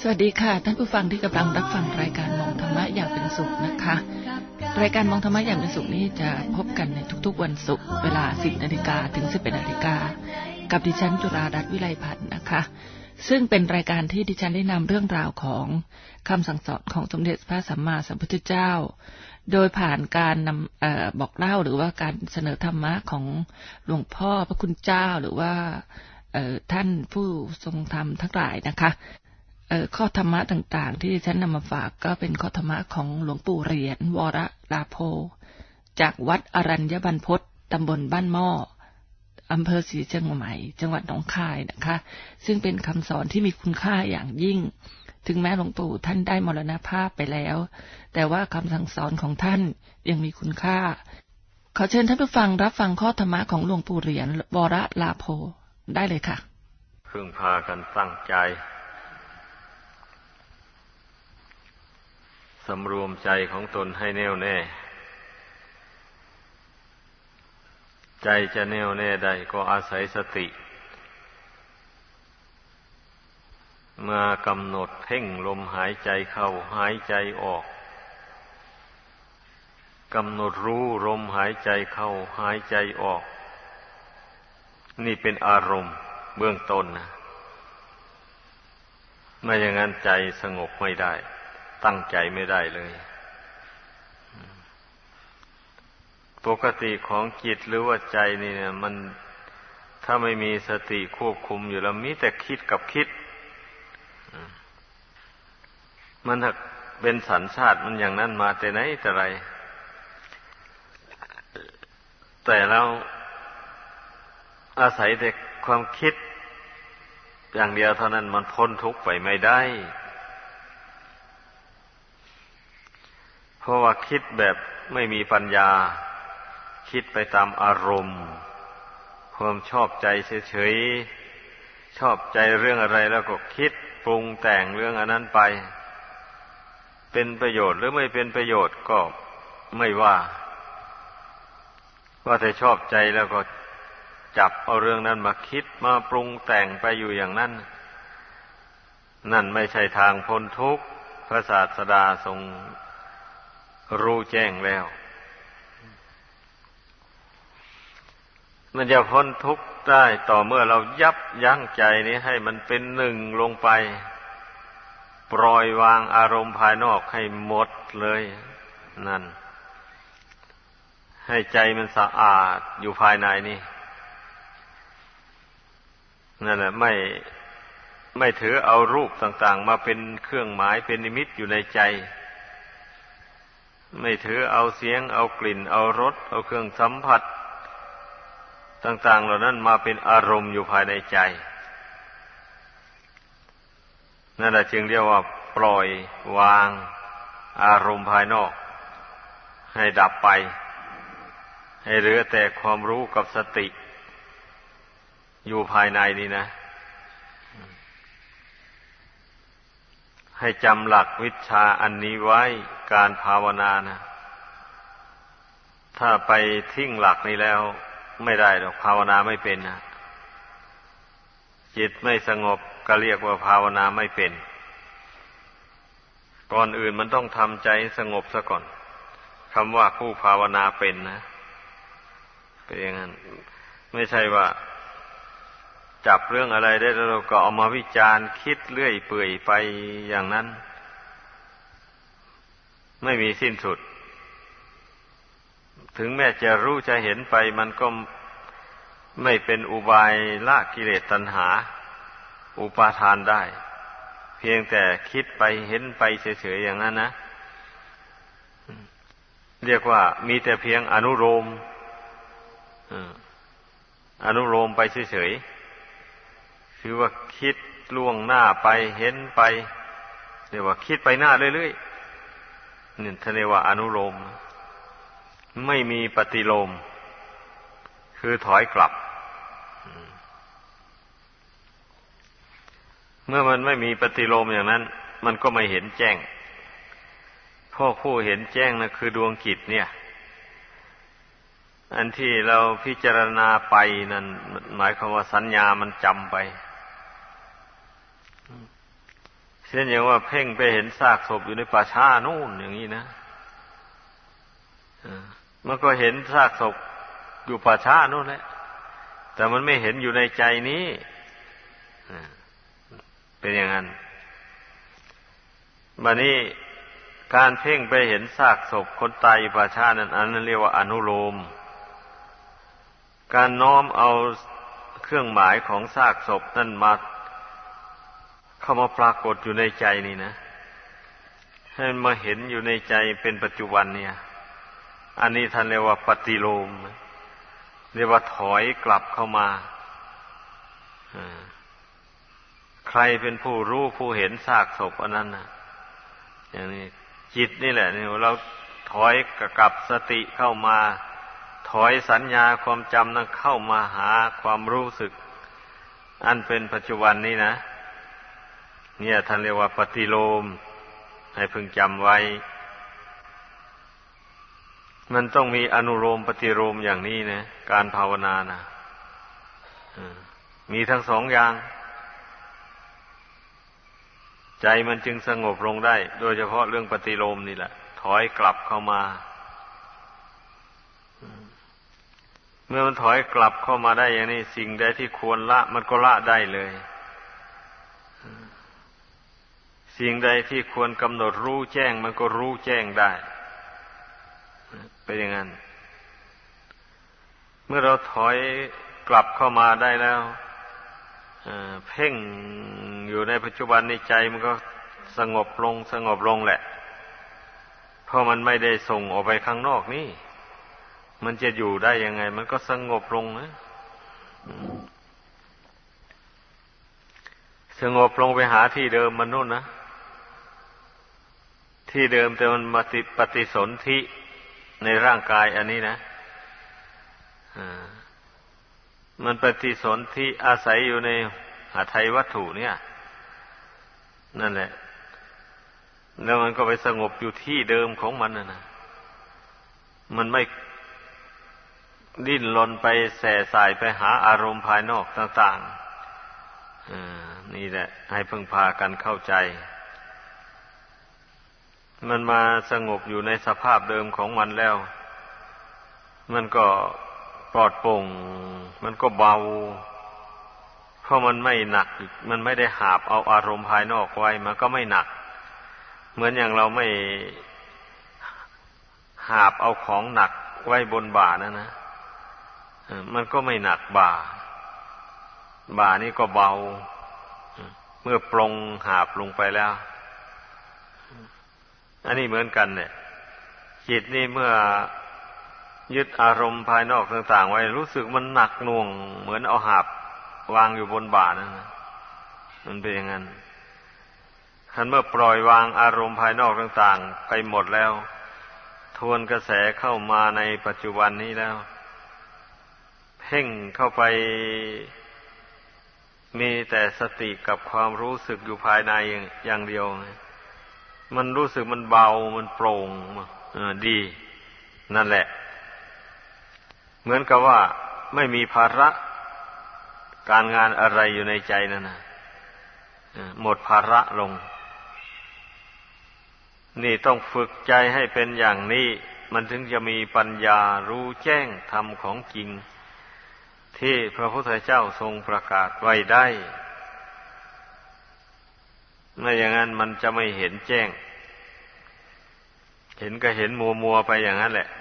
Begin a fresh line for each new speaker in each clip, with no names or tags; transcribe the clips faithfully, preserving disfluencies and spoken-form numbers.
วัสดีค่ะท่านผู้ฟังที่กำลังรับฟังรายการมองธรรมะอย่างเป็นสุขนะคะรายการมองธรรมะอย่างเป็นสุขนี้จะพบกันในทุกๆวันศุกร์เวลา สิบนาฬิกา ถึง สิบเอ็ดนาฬิกา กับดิฉันจุฬารัตน์วิไลพันธ์นะคะซึ่งเป็นรายการที่ดิฉันได้นำเรื่องราวของคำสั่งสอนของสมเด็จพระสัมมาสัมพุทธเจ้าโดยผ่านการนำเอ่อบอกเล่าหรือว่าการเสนอธรรมะของหลวงพ่อพระคุณเจ้าหรือว่าเอ่อท่านผู้ทรงธรรมทั้งหลายนะคะเอ่อข้อธรรมะต่างๆที่ฉันนำมาฝากก็เป็นข้อธรรมะของหลวงปู่เหรียญวรลาโภจากวัดอรัญญบรรพตตำบลบ้านหม้ออำเภอศรีเชียงใหม่จังหวัดหนองคายนะคะซึ่งเป็นคำสอนที่มีคุณค่าอย่างยิ่งถึงแม้หลวงปู่ท่านได้มรณภาพไปแล้วแต่ว่าคำสั่งสอนของท่านยังมีคุณค่าขอเชิญท่านผู้ฟังรับฟังข้อธรรมะของหลวงปู่เหรียญวรลาโภได้เลยค่ะ
พึงพากันตั้งใจสำรวมใจของตนให้แน่วแน่ใจจะแน่วแน่ได้ก็อาศัยสติมากำหนดเพ่งลมหายใจเข้าหายใจออกกำหนดรู้ลมหายใจเข้าหายใจออกนี่เป็นอารมณ์เบื้องต้นนะไม่อย่างนั้นใจสงบไม่ได้ตั้งใจไม่ได้เลยปกติของจิตหรือว่าใจนี่เนี่ยมันถ้าไม่มีสติควบคุมอยู่แล้วมีแต่คิดกับคิดมันถ้าเป็นสัญชาติมันอย่างนั้นมาแต่ไหนแต่ไรแต่แล้วอาศัยแต่ความคิดอย่างเดียวเท่านั้นมันพ้นทุกข์ไปไม่ได้เพราะว่าคิดแบบไม่มีปัญญาคิดไปตามอารมณ์ความชอบใจเฉยๆชอบใจเรื่องอะไรแล้วก็คิดปรุงแต่งเรื่องอันนั้นไปเป็นประโยชน์หรือไม่เป็นประโยชน์ก็ไม่ว่าว่าแต่ชอบใจแล้วก็จับเอาเรื่องนั้นมาคิดมาปรุงแต่งไปอยู่อย่างนั้นนั่นไม่ใช่ทางพ้นทุกข์พระศาสดาทรงรู้แจ้งแล้วมันจะพ้นทุกข์ได้ต่อเมื่อเรายับยั้งใจนี้ให้มันเป็นหนึ่งลงไปปล่อยวางอารมณ์ภายนอกให้หมดเลยนั่นให้ใจมันสะอาดอยู่ภายในนี่นั่นแหละไม่ไม่ถือเอารูปต่างๆมาเป็นเครื่องหมายเป็นนิมิตอยู่ในใจไม่ถือเอาเสียงเอากลิ่นเอารสเอาเครื่องสัมผัสต่างๆเหล่านั้นมาเป็นอารมณ์อยู่ภายในใจนั่นแหละจึงเรียกว่าปล่อยวางอารมณ์ภายนอกให้ดับไปให้เหลือแต่ความรู้กับสติอยู่ภายในนี่นะให้จำหลักวิชาอันนี้ไว้การภาวนานะถ้าไปทิ้งหลักนี้แล้วไม่ได้หรอกภาวนาไม่เป็นนะจิตไม่สงบก็เรียกว่าภาวนาไม่เป็นก่อนอื่นมันต้องทำใจสงบซะก่อนคำว่าผู้ภาวนาเป็นนะเป็นอย่างนั้นไม่ใช่ว่าจับเรื่องอะไรได้แล้วก็เอามาวิจารณ์คิดเรื่อยเปื่อยไปอย่างนั้นไม่มีสิ้นสุดถึงแม้จะรู้จะเห็นไปมันก็ไม่เป็นอุบายละกิเลสตัณหาอุปาทานได้เพียงแต่คิดไปเห็นไปเฉยๆอย่างนั้นนะเรียกว่ามีแต่เพียงอนุโลมอนุโลมไปเฉยๆคือว่าคิดล่วงหน้าไปเห็นไปเรียกว่าคิดไปหน้าเรื่อยๆนี่ท่านเรียกว่าอนุโลมไม่มีปฏิโลมคือถอยกลับเมื่อมันไม่มีปฏิโลมอย่างนั้นมันก็ไม่เห็นแจ้งพ่อผู้เห็นแจ้งนะคือดวงจิตเนี่ยอันที่เราพิจารณาไปนั่นหมายความว่าสัญญามันจำไปเช่นอย่างว่าเพ่งไปเห็นซากศพอยู่ในป่าช้านู่นอย่างนี้นะมันก็เห็นซากศพอยู่ป่าช้านู่นแหละแต่มันไม่เห็นอยู่ในใจนี้เป็นอย่างนั้นบัดนี้การเพ่งไปเห็นซากศพคนตายอยู่ป่าช้านั้นอันนั้นเรียกว่าอนุโลมการน้อมเอาเครื่องหมายของซากศพนั่นมาเข้ามาปรากฏอยู่ในใจนี่นะให้มันมาเห็นอยู่ในใจเป็นปัจจุบันเนี่ยอันนี้ท่านเรียกว่าปฏิโลมเรียกว่าถอยกลับเข้ามาใครเป็นผู้รู้ผู้เห็นซากศพอันนั้นนะอย่างนี้จิตนี่แหละนี่เราถอยกลับสติเข้ามาถอยสัญญาความจำนั้นเข้ามาหาความรู้สึกอันเป็นปัจจุบันนี้นะเนี่ยท่านเรียกว่าปฏิโลมให้พึงจำไว้มันต้องมีอนุโลมปฏิโลมอย่างนี้นะการภาวนานะมีทั้งสองอย่างใจมันจึงสงบลงได้โดยเฉพาะเรื่องปฏิโลมนี่แหละถอยกลับเข้ามาเมื่อมันถอยกลับเข้ามาได้อย่างนี้สิ่งใดที่ควรละมันก็ละได้เลยสิ่งใดที่ควรกำหนดรู้แจ้งมันก็รู้แจ้งได้เป็นอย่างนั้นเมื่อเราถอยกลับเข้ามาได้แล้วเพ่งอยู่ในปัจจุบันในใจมันก็สงบลงสงบลงแหละเพราะมันไม่ได้ส่งออกไปข้างนอกนี่มันจะอยู่ได้ยังไงมันก็สงบลงนะสงบลงไปหาที่เดิมมันนู่นนะที่เดิมแต่มันมาติปฏิสนธิในร่างกายอันนี้นะมันปฏิสนธิอาศัยอยู่ในหทัยวัตถุเนี่ยนั่นแหละแล้วมันก็ไปสงบอยู่ที่เดิมของมันนะนะมันไม่ดิ้นรนไปแส่สายไปหาอารมณ์ภายนอกต่างๆนี่แหละให้พึงพากันเข้าใจมันมาสงบอยู่ในสภาพเดิมของมันแล้วมันก็ปลอดโปร่งมันก็เบาเพราะมันไม่หนักมันไม่ได้หาบเอาอารมณ์ภายนอกไว้มันก็ไม่หนักเหมือนอย่างเราไม่หาบเอาของหนักไว้บนบ่านะนะมันก็ไม่หนักบ่าบ่านี่ก็เบาเมื่อปรงหาบลงไปแล้วอันนี้เหมือนกันเนี่ยจิตนี่เมื่อยึดอารมณ์ภายนอกต่างๆไว้รู้สึกมันหนักหน่วงเหมือนเอาหาบวางอยู่บนบ่านั่นนะมันเป็นอย่างนั้นคันเมื่อปล่อยวางอารมณ์ภายนอกต่างๆไปหมดแล้วทวนกระแสเข้ามาในปัจจุบันนี้แล้วเพ่งเข้าไปมีแต่สติกับความรู้สึกอยู่ภายในอย่างเดียวมันรู้สึกมันเบามันโปร่งเออดีนั่นแหละเหมือนกับว่าไม่มีภาระการงานอะไรอยู่ในใจนั่นนะหมดภาระลงนี่ต้องฝึกใจให้เป็นอย่างนี้มันถึงจะมีปัญญารู้แจ้งธรรมของจริงที่พระพุทธเจ้าทรงประกาศไว้ได้ไม่อย่างนั้นมันจะไม่เห็นแจ้งเห็นก็เห็นมัวมัวไปอย่างนั้นแหละ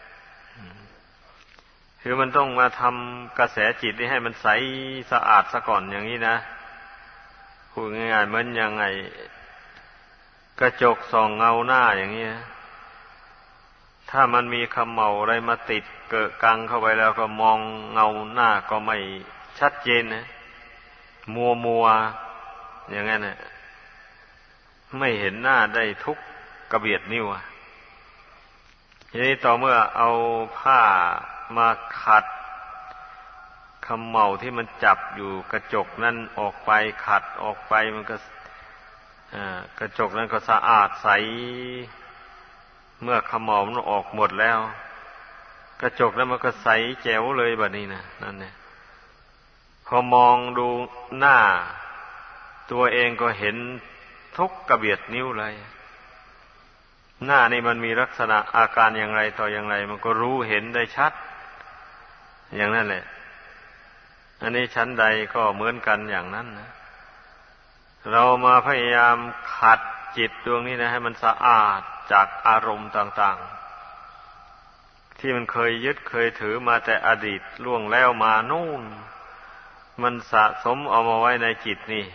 คือมันต้องมาทำกระแสจิตนี้ให้มันใสสะอาดซะก่อนอย่างนี้นะพูดง่ายๆเหมือนยังไงกระจกส่องเงาหน้าอย่างนี้ถ้ามันมีเขม่าอะไรมาติดเกอะกังเข้าไปแล้วก็มองเงาหน้าก็ไม่ชัดเจนนะมัวมัวอย่างนั้นนะไม่เห็นหน้าได้ทุกกระเบียดนิ้วทีนี้ต่อเมื่อเอาผ้ามาขัดเขม่าที่มันจับอยู่กระจกนั้นออกไปขัดออกไปมันก็กระจกนั้นก็สะอาดใสเมื่อเขม่ามันออกหมดแล้วกระจกนั้นมันก็ใสแจ๋วเลยแบบนี้นะนั่นเนี่ยพอมองดูหน้าตัวเองก็เห็นทุกกระเบียดนิ้วเลยหน้านี่มันมีลักษณะอาการอย่างไรต่ออย่างไรมันก็รู้เห็นได้ชัดอย่างนั้นแหละอันนี้ชั้นใดก็เหมือนกันอย่างนั้นนะเรามาพยายามขัดจิตดวงนี้นะให้มันสะอาดจากอารมณ์ต่างๆที่มันเคยยึดเคยถือมาแต่อดีตล่วงแล้วมานู่นมันสะสมเอามาไว้ในจิตนี่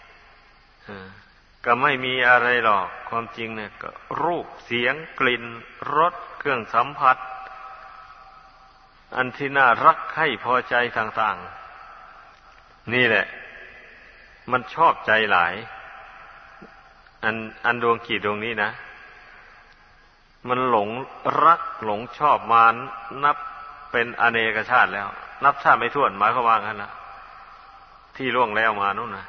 ก็ไม่มีอะไรหรอกความจริงเนี่ยก็รูปเสียงกลิ่นรสเครื่องสัมผัสอันที่น่ารักใคร่พอใจต่างๆนี่แหละมันชอบใจหลายอันอันดวงจิตดวงนี้นะมันหลงรักหลงชอบมานับเป็นอเนกชาติแล้วนับชาติไม่ถ้วนหมายความว่างั้นนะที่ล่วงแล้วมานู่นนะ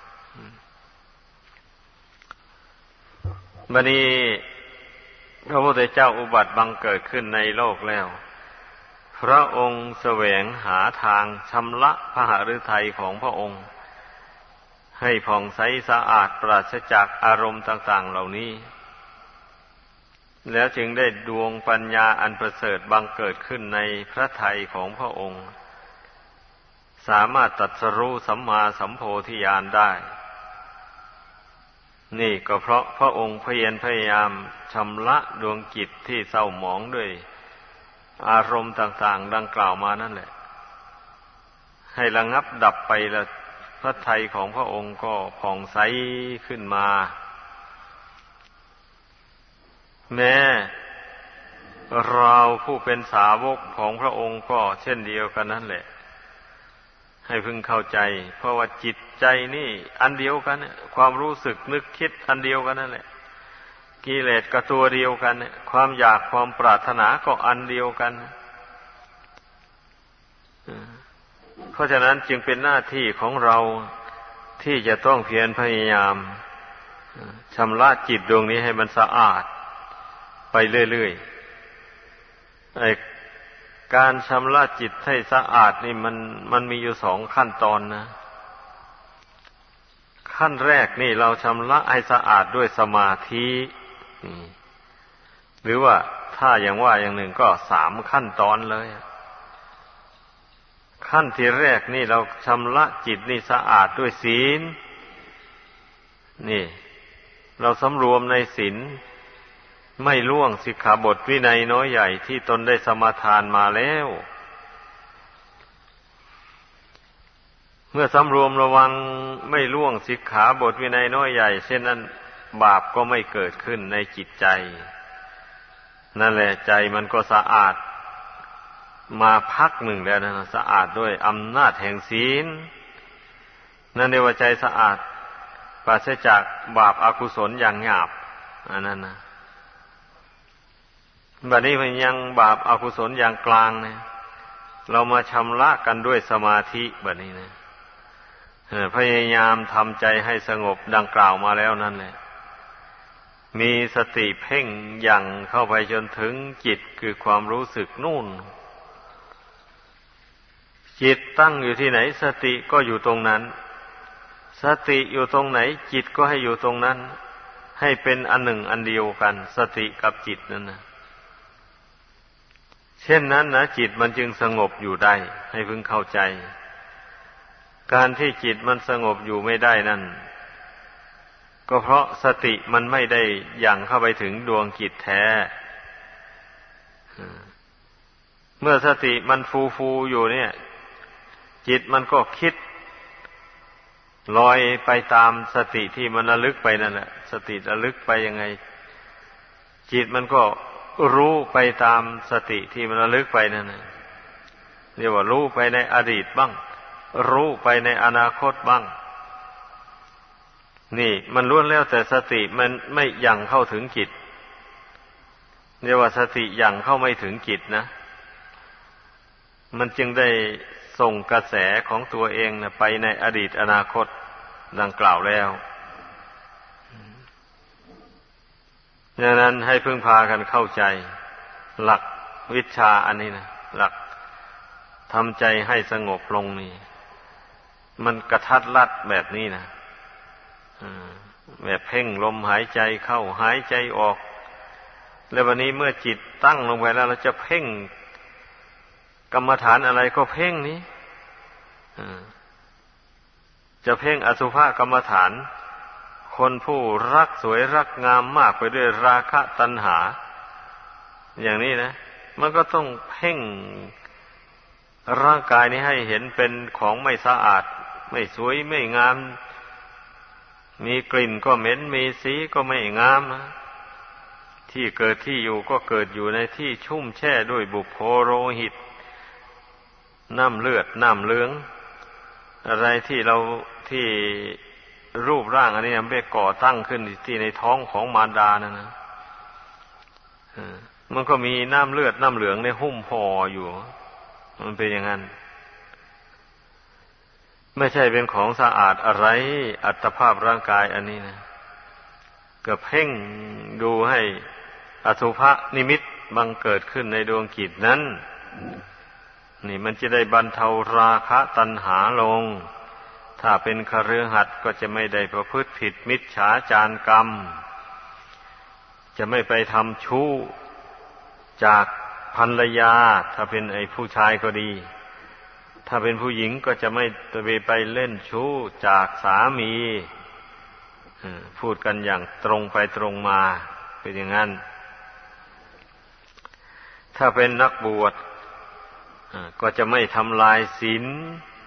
บัดนี้พระพุทธเจ้าอุบัติบังเกิดขึ้นในโลกแล้วพระองค์แสวงหาทางชำระพระฤทัยของพระองค์ให้ผ่องใสสะอาดปราศจากอารมณ์ต่างๆเหล่านี้แล้วจึงได้ดวงปัญญาอันประเสริฐบังเกิดขึ้นในพระทัยของพระองค์สามารถตรัสรู้สัมมาสัมโพธิญาณได้นี่ก็เพราะพระองค์เพียรพยายามชำระดวงจิตที่เศร้าหมองด้วยอารมณ์ต่างๆดังกล่าวมานั่นแหละให้ระงับดับไปแล้วพระทัยของพระองค์ก็ผ่องใสขึ้นมาแม้เราผู้เป็นสาวกของพระองค์ก็เช่นเดียวกันนั่นแหละให้พึงเข้าใจเพราะว่าจิตใจนี่อันเดียวกันเนี่ยความรู้สึกนึกคิดอันเดียวกันนั่นแหละกิเลสก็ตัวเดียวกันเนี่ยความอยากความปรารถนาก็อันเดียวกันเพราะฉะนั้นจึงเป็นหน้าที่ของเราที่จะต้องเพียรพยายามชำระจิตดวงนี้ให้มันสะอาดไปเรื่อยๆไอ้การชำระจิตให้สะอาดนี่มันมันมีอยู่สองขั้นตอนนะขั้นแรกนี่เราชำระให้สะอาดด้วยสมาธิหรือว่าถ้าอย่างว่าอย่างหนึ่งก็สามขั้นตอนเลยขั้นที่แรกนี่เราชำระจิตนี่สะอาดด้วยศีลนี่เราสำรวมในศีลไม่ล่วงสิกขาบทวินัยน้อยใหญ่ที่ตนได้สมาทานมาแล้วเมื่อสำรวมระวังไม่ล่วงสิกขาบทวินัยน้อยใหญ่เช่นนั้นบาปก็ไม่เกิดขึ้นในจิตใจนั่นแหละใจมันก็สะอาดมาพักหนึ่งแล้วนะสะอาดด้วยอำนาจแห่งศีลนั่นเรียกว่าใจสะอาดปราศจากบาปอกุศลอย่างหยาบอันนั้นนะบัดนี้มันยังบาปอกุศลอย่างกลางเนี่ยเรามาชำระกันด้วยสมาธิบัดนี้นะพยายามทำใจให้สงบดังกล่าวมาแล้วนั่นแหละมีสติเพ่งยั่งเข้าไปจนถึงจิตคือความรู้สึกนู่นจิตตั้งอยู่ที่ไหนสติก็อยู่ตรงนั้นสติอยู่ตรงไหนจิตก็ให้อยู่ตรงนั้นให้เป็นอันหนึ่งอันเดียวกันสติกับจิตนั่นนะเช่นนั้นนะจิตมันจึงสงบอยู่ได้ให้พึงเข้าใจการที่จิตมันสงบอยู่ไม่ได้นั่นก็เพราะสติมันไม่ได้ยั่งเข้าไปถึงดวงจิตแท้เมื่อสติมันฟูฟูอยู่เนี่ยจิตมันก็คิดลอยไปตามสติที่มันระลึกไปนั่นแหละสติระลึกไปยังไงจิตมันก็รู้ไปตามสติที่มันระลึกไปนั่นนะเรียกว่ารู้ไปในอดีตบ้างรู้ไปในอนาคตบ้างนี่มันล้วนแล้วแต่สติมันไม่ยั่งเข้าถึงจิตเรียกว่าสติยั่งเข้าไม่ถึงจิตนะมันจึงได้ส่งกระแสของตัวเองนะไปในอดีตอนาคตดังกล่าวแล้วดังนั้นให้พึ่งพากันเข้าใจหลักวิชาอันนี้นะหลักทำใจให้สงบลงนี่มันกระทัดรัดแบบนี้นะแบบเพ่งลมหายใจเข้าหายใจออกแล้ววันนี้เมื่อจิตตั้งลงไปแล้วเราจะเพ่งกรรมฐานอะไรก็เพ่งนี้จะเพ่งอสุภกรรมฐานคนผู้รักสวยรักงามมากไปด้วยราคะตัณหาอย่างนี้นะมันก็ต้องเพ่งร่างกายนี้ให้เห็นเป็นของไม่สะอาดไม่สวยไม่งามมีกลิ่นก็เหม็นมีสีก็ไม่งามนะที่เกิดที่อยู่ก็เกิดอยู่ในที่ชุ่มแช่ด้วยบุพโพโลหิตน้ำเลือดน้ำเหลืองอะไรที่เราที่รูปร่างอันนี้มันไปก่อตั้งขึ้นที่ในท้องของมารดานั่นนะมันก็มีน้ำเลือดน้ำเหลืองในหุ้มห่ออยู่มันเป็นอย่างนั้นไม่ใช่เป็นของสะอาดอะไรอัตภาพร่างกายอันนี้นะก็เพ่งดูให้อสุภนิมิตบังเกิดขึ้นในดวงจิตนั้นนี่มันจะได้บรรเทาราคะตัณหาลงถ้าเป็นคฤหัสถ์ก็จะไม่ได้ประพฤติผิดมิจฉาจารกรรมจะไม่ไปทำชู้จากภรรยาถ้าเป็นไอ้ผู้ชายก็ดีถ้าเป็นผู้หญิงก็จะไม่ไปเล่นชู้จากสามีพูดกันอย่างตรงไปตรงมาเป็นอย่างนั้นถ้าเป็นนักบวชก็จะไม่ทำลายศีล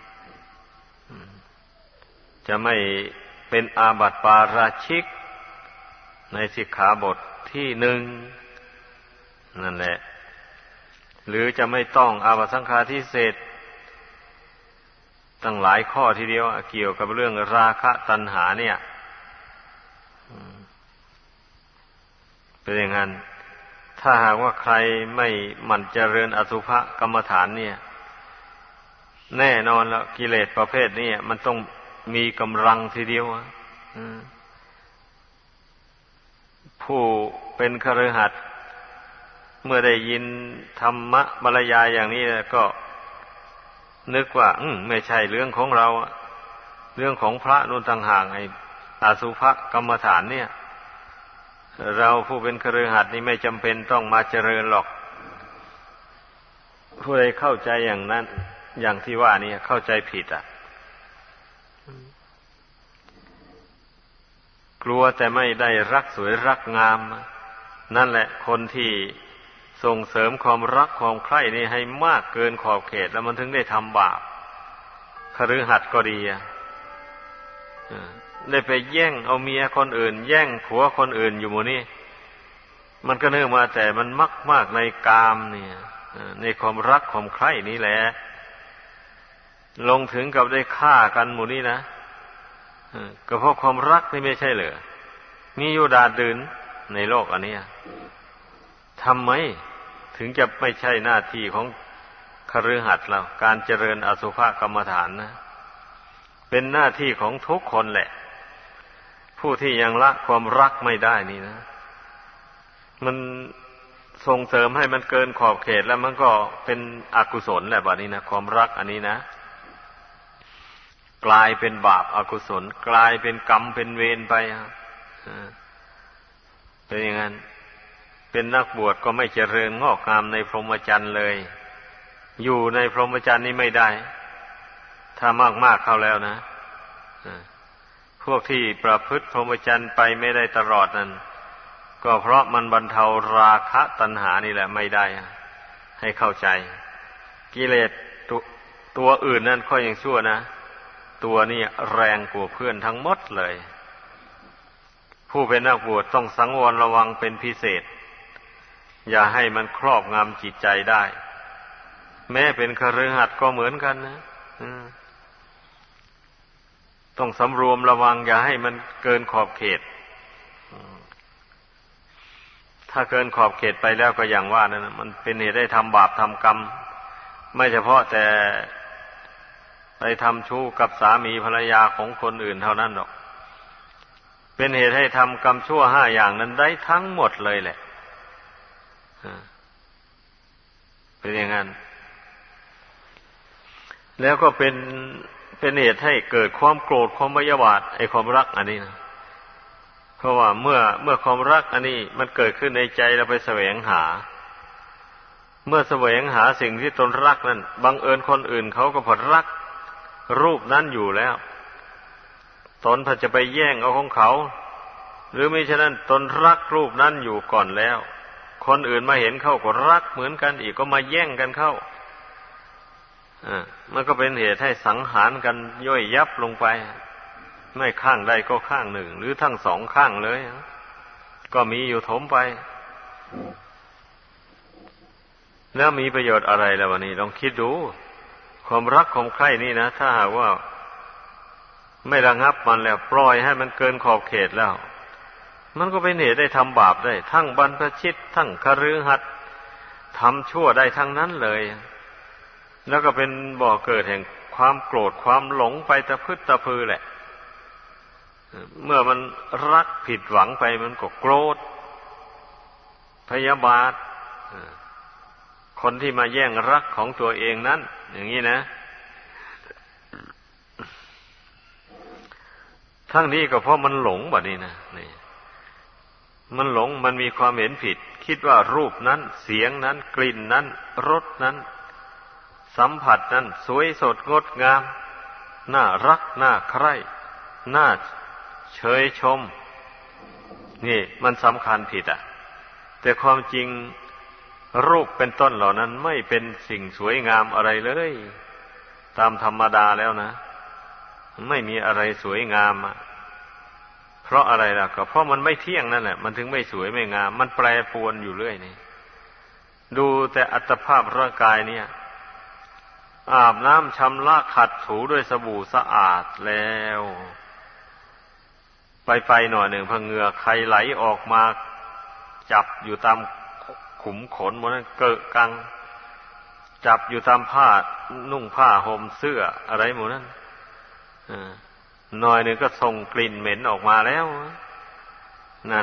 จะไม่เป็นอาบัติปาราชิกในสิกขาบทที่หนึ่งนั่นแหละหรือจะไม่ต้องอาบัติสังฆาทิเศษตั้งหลายข้อทีเดียวเกี่ยวกับเรื่องราคะตัณหาเนี่ยเป็นอย่างนั้นถ้าหากว่าใครไม่หมั่นเจริญอสุภกรรมฐานเนี่ยแน่นอนแล้วกิเลสประเภทนี้มันต้องมีกำลังทีเดียวผู้เป็นคฤหัสถ์เมื่อได้ยินธรรมะบรรยายอย่างนี้ก็นึกว่าอืมไม่ใช่เรื่องของเราเรื่องของพระนู่นต่างหากไอ้อสุภกรรมฐานเนี่ยเราผู้เป็นคฤหัสถ์นี่ไม่จำเป็นต้องมาเจริญหรอกผู้ใดเข้าใจอย่างนั้นอย่างที่ว่านี่เข้าใจผิดอ่ะกลัวแต่ไม่ได้รักสวยรักงามนั่นแหละคนที่ส่งเสริมความรักความใคร่นี่ให้มากเกินขอบเขตแล้วมันถึงได้ทำบาปคฤหัสถ์ก็ดีอ่ะได้ไปแย่งเอาเมียคนอื่นแย่งผัวคนอื่นอยู่หมู่นี้มันก็เนื่องมาแต่มันมักมากในกามเนี่ยในความรักความใคร่นี่แหละลงถึงกับได้ฆ่ากันหมู่นี้นะก็เพราะความรักนี่ไม่ใช่เหรอมีอยู่ดาดดื่นในโลกอันนี้ทำไมถึงจะไม่ใช่หน้าที่ของคฤหัสถ์เราการเจริญอสุภกรรมฐานนะเป็นหน้าที่ของทุกคนแหละผู้ที่ยังละความรักไม่ได้นี่นะมันส่งเสริมให้มันเกินขอบเขตแล้วมันก็เป็นอกุศลแหละบัดนี้นะความรักอันนี้นะกลายเป็นบาปอกุศลกลายเป็นกรรมเป็นเวรไปเป็นอย่างนั้นเป็นนักบวชก็ไม่เจริญงอกงามในพรหมจรรย์เลยอยู่ในพรหมจรรย์นี้ไม่ได้ถ้ามากๆเข้าแล้วนะพวกที่ประพฤติพรหมจรรย์ไปไม่ได้ตลอดนั้นก็เพราะมันบรรเทาราคะตัณหานี่แหละไม่ได้ให้เข้าใจกิเลสตัวตัวอื่นนั่นค่อยยังชั่วนะตัวนี้แรงกว่าเพื่อนทั้งหมดเลยผู้เป็นนักบวชต้องสังวรระวังเป็นพิเศษอย่าให้มันครอบงำจิตใจได้แม้เป็นคฤหัสถ์ก็เหมือนกันนะต้องสำรวมระวังอย่าให้มันเกินขอบเขตถ้าเกินขอบเขตไปแล้วก็อย่างว่านั่นนะมันเป็นเหตุให้ทำบาปทำกรรมไม่เฉพาะแต่ไปทำชู้กับสามีภรรยาของคนอื่นเท่านั้นหรอกเป็นเหตุให้ทำกรรมชั่วห้าอย่างนั้นได้ทั้งหมดเลยแหละเป็นอย่างนั้นแล้วก็เป็นเป็นเหตุให้เกิดความโกรธความพยาบาทไอ้ความรักอันนี้นะเพราะว่าเมื่อเมื่อความรักอันนี้มันเกิดขึ้นในใจเราไปแสวงหาเมื่อแสวงหาสิ่งที่ตนรักนั้นบังเอิญคนอื่นเขาก็พอรักรูปนั้นอยู่แล้วตนถ้าจะไปแย่งเอาของเขาหรือไม่ฉะนั้นตนรักรูปนั้นอยู่ก่อนแล้วคนอื่นมาเห็นเข้าก็รักเหมือนกันอีกก็มาแย่งกันเข้าอ่ามันก็เป็นเหตุให้สังหารกันย่อยยับลงไปไม่ข้างใดก็ข้างหนึ่งหรือทั้งสองข้างเลยก็มีอยู่ถมไปแล้วมีประโยชน์อะไรแล้ววันนี้ลองคิดดูความรักความใคร่นี่นะถ้าหากว่าไม่ระงับมันแล้วปล่อยให้มันเกินขอบเขตแล้วมันก็เป็นเหตุได้ทำบาปได้ทั้งบรรพชิตทั้งคฤหัสถ์ทำชั่วได้ทั้งนั้นเลยแล้วก็เป็นบ่อเกิดแห่งความโกรธความหลงไปตะพึดตะพือแหละเมื่อมันรักผิดหวังไปมันก็โกรธพยาบาทคนที่มาแย่งรักของตัวเองนั้นอย่างนี้นะทั้งนี้ก็เพราะมันหลงแบบนี้นะนี่มันหลงมันมีความเห็นผิดคิดว่ารูปนั้นเสียงนั้นกลิ่นนั้นรสนั้นสัมผัสนั้นสวยสดงดงามน่ารักน่าใคร่น่าเชยชมนี่มันสำคัญผิดอ่ะแต่ความจริงรูปเป็นต้นเหล่านั้นไม่เป็นสิ่งสวยงามอะไรเลยตามธรรมดาแล้วนะไม่มีอะไรสวยงามอ่ะเพราะอะไรล่ะก็เพราะมันไม่เที่ยงนั่นแหละมันถึงไม่สวยไม่งามมันแปรปรวนอยู่เรื่อยนี่ดูแต่อัตภาพร่างกายเนี่ยอาบน้ำชำระขัดถูด้วยสบู่สะอาดแล้วไปไปหน่อยหนึ่งพอเหงื่อใครไหลออกมาจับอยู่ตามขุมขนหมดนั้นเกอะกังจับอยู่ตามผ้านุ่งผ้าห่มเสื้ออะไรหมดนั้นหน่อยหนึ่งก็ส่งกลิ่นเหม็นออกมาแล้วนั่น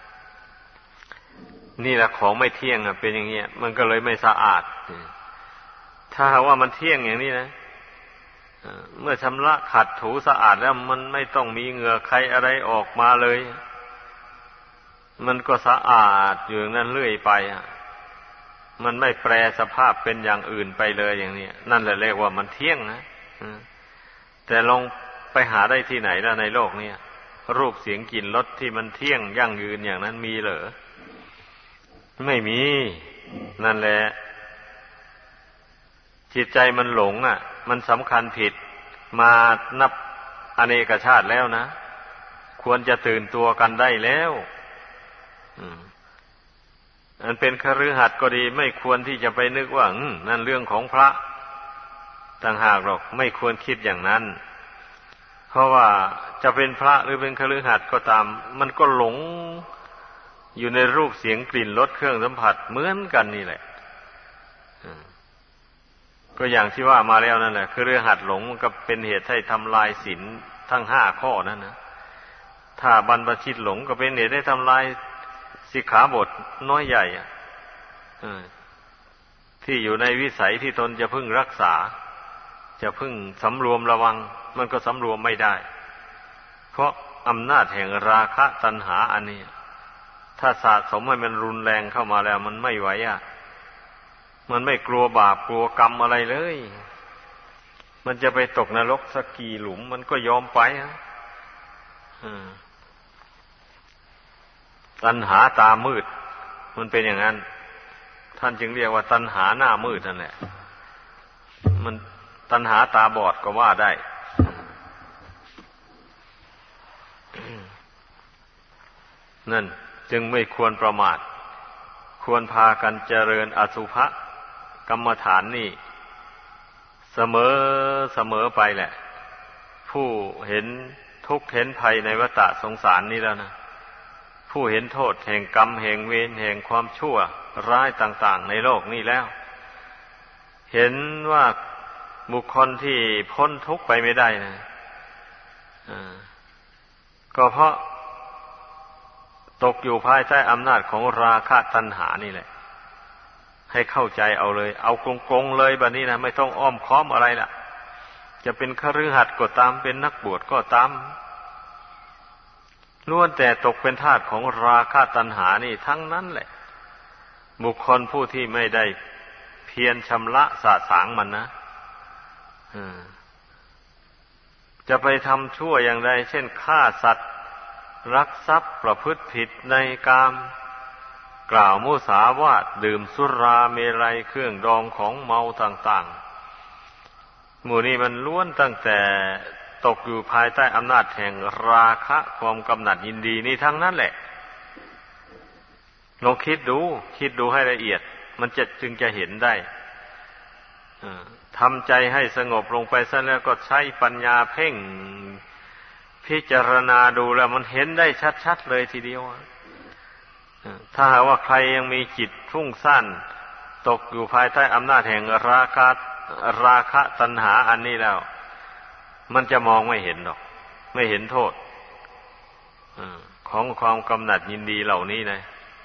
นี่แหละของไม่เที่ยงอ่ะเป็นอย่างเงี้ยมันก็เลยไม่สะอาดถ้าว่ามันเที่ยงอย่างนี้นะเมื่อชำระขัดถูสะอาดแล้วมันไม่ต้องมีเหงื่อใครอะไรออกมาเลยมันก็สะอาดอยู่อย่างนั้นเรื่อยไปอ่ะมันไม่แปรสภาพเป็นอย่างอื่นไปเลยอย่างนี้นั่นแหละเรียกว่ามันเที่ยงนะแต่ลองไปหาได้ที่ไหนล่ะในโลกนี้รูปเสียงกลิ่นรสที่มันเที่ยงยั่งยืนอย่างนั้นมีเหรอไม่มีนั่นแหละจิตใจมันหลงอ่ะมันสำคัญผิดมานับอเนกชาติแล้วนะควรจะตื่นตัวกันได้แล้วอันเป็นคฤหัสถ์ก็ดีไม่ควรที่จะไปนึกว่านั่นเรื่องของพระต่างหากหรอกไม่ควรคิดอย่างนั้นเพราะว่าจะเป็นพระหรือเป็นคฤหัสถ์ก็ตามมันก็หลงอยู่ในรูปเสียงกลิ่นรสเครื่องสัมผัสเหมือนกันนี่แหละก็อย่างที่ว่ามาแล้วนั่นแหละคือเรื่องหัดหลงมันก็เป็นเหตุให้ทำลายศีลทั้งห้าข้อนั่นนะถ้าบรรพชิตหลงก็เป็นเหตุให้ทำลายสิกขาบทน้อยใหญ่ที่อยู่ในวิสัยที่ตนจะพึงรักษาจะพึงสำรวมระวังมันก็สำรวมไม่ได้เพราะอำนาจแห่งราคะตัณหาอันนี้ถ้าสะสมให้มันรุนแรงเข้ามาแล้วมันไม่ไหวอ่ะมันไม่กลัวบาปกลัวกรรมอะไรเลยมันจะไปตกนรกสักกี่หลุมมันก็ยอมไปอ่ะตัณหาตามืดมันเป็นอย่างนั้นท่านจึงเรียกว่าตัณหาหน้ามืดนั่นแหละมันตัณหาตาบอดก็ว่าได้นั่นจึงไม่ควรประมาทควรพากันเจริญอสุภกรรมฐานนี่เสมอเสมอไปแหละผู้เห็นทุกข์เห็นภัยในวัฏสงสารนี้แล้วนะผู้เห็นโทษแห่งกรรมแห่งเวรแห่งความชั่วร้ายต่างๆในโลกนี้แล้วเห็นว่าบุคคลที่พ้นทุกข์ไปไม่ได้นะก็เพราะตกอยู่ภายใต้อำนาจของราคะตัณหานี่แหละให้เข้าใจเอาเลยเอากงๆเลยแบบนี้นะไม่ต้องอ้อมค้อมอะไรล่ะจะเป็นคฤหัสถ์ก็ตามเป็นนักบวชก็ตามล้วนแต่ตกเป็นทาสของราคะตัณหานี่ทั้งนั้นแหละบุคคลผู้ที่ไม่ได้เพียรชำระสะสางมันนะจะไปทำชั่วอย่างใดเช่นฆ่าสัตว์รักทรัพย์ประพฤติผิดในกามกล่าวมุสาวาทดื่มสุราเมรัยเครื่องดองของเมาต่างๆหมู่นี้มันล้วนตั้งแต่ตกอยู่ภายใต้อำนาจแห่งราคะความกำหนัดยินดีนี่ทั้งนั้นแหละลองคิดดูคิดดูให้ละเอียดมันจะจึงจะเห็นได้ทำใจให้สงบลงไปซะแล้วก็ใช้ปัญญาเพ่งพิจารณาดูแล้วมันเห็นได้ชัดๆเลยทีเดียวถ้าหากว่าใครยังมีจิตฟุ้งซ่านตกอยู่ภายใต้อำนาจแห่งราคะราคะตัณหาอันนี้แล้วมันจะมองไม่เห็นหรอกไม่เห็นโทษของความกำหนัดยินดีเหล่านี้นะ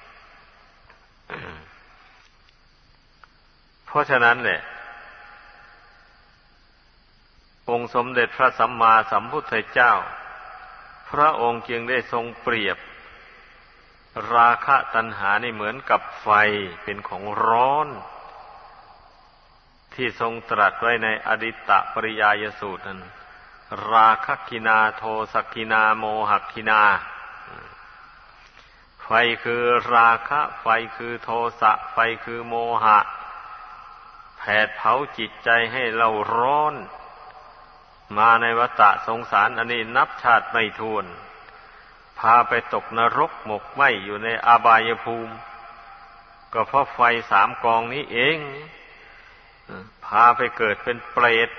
เพราะฉะนั้นแหละองค์สมเด็จพระสัมมาสัมพุทธเจ้าพระองค์จึงได้ทรงเปรียบราคะตัณหานี่เหมือนกับไฟเป็นของร้อนที่ทรงตรัสไว้ในอดิตตปริยายสูตรนั้นราคะกินาโทสักกินาโมหกินาไฟคือราคะไฟคือโทสะไฟคือโมหะแผดเผาจิตใจให้เราร้อนมาในวัฏสงสารอันนี้นับชาติไม่ถ้วนพาไปตกนรกหมกไหม้อยู่ในอบายภูมิก็เพราะไฟสามกองนี้เองพาไปเกิดเป็นเปรต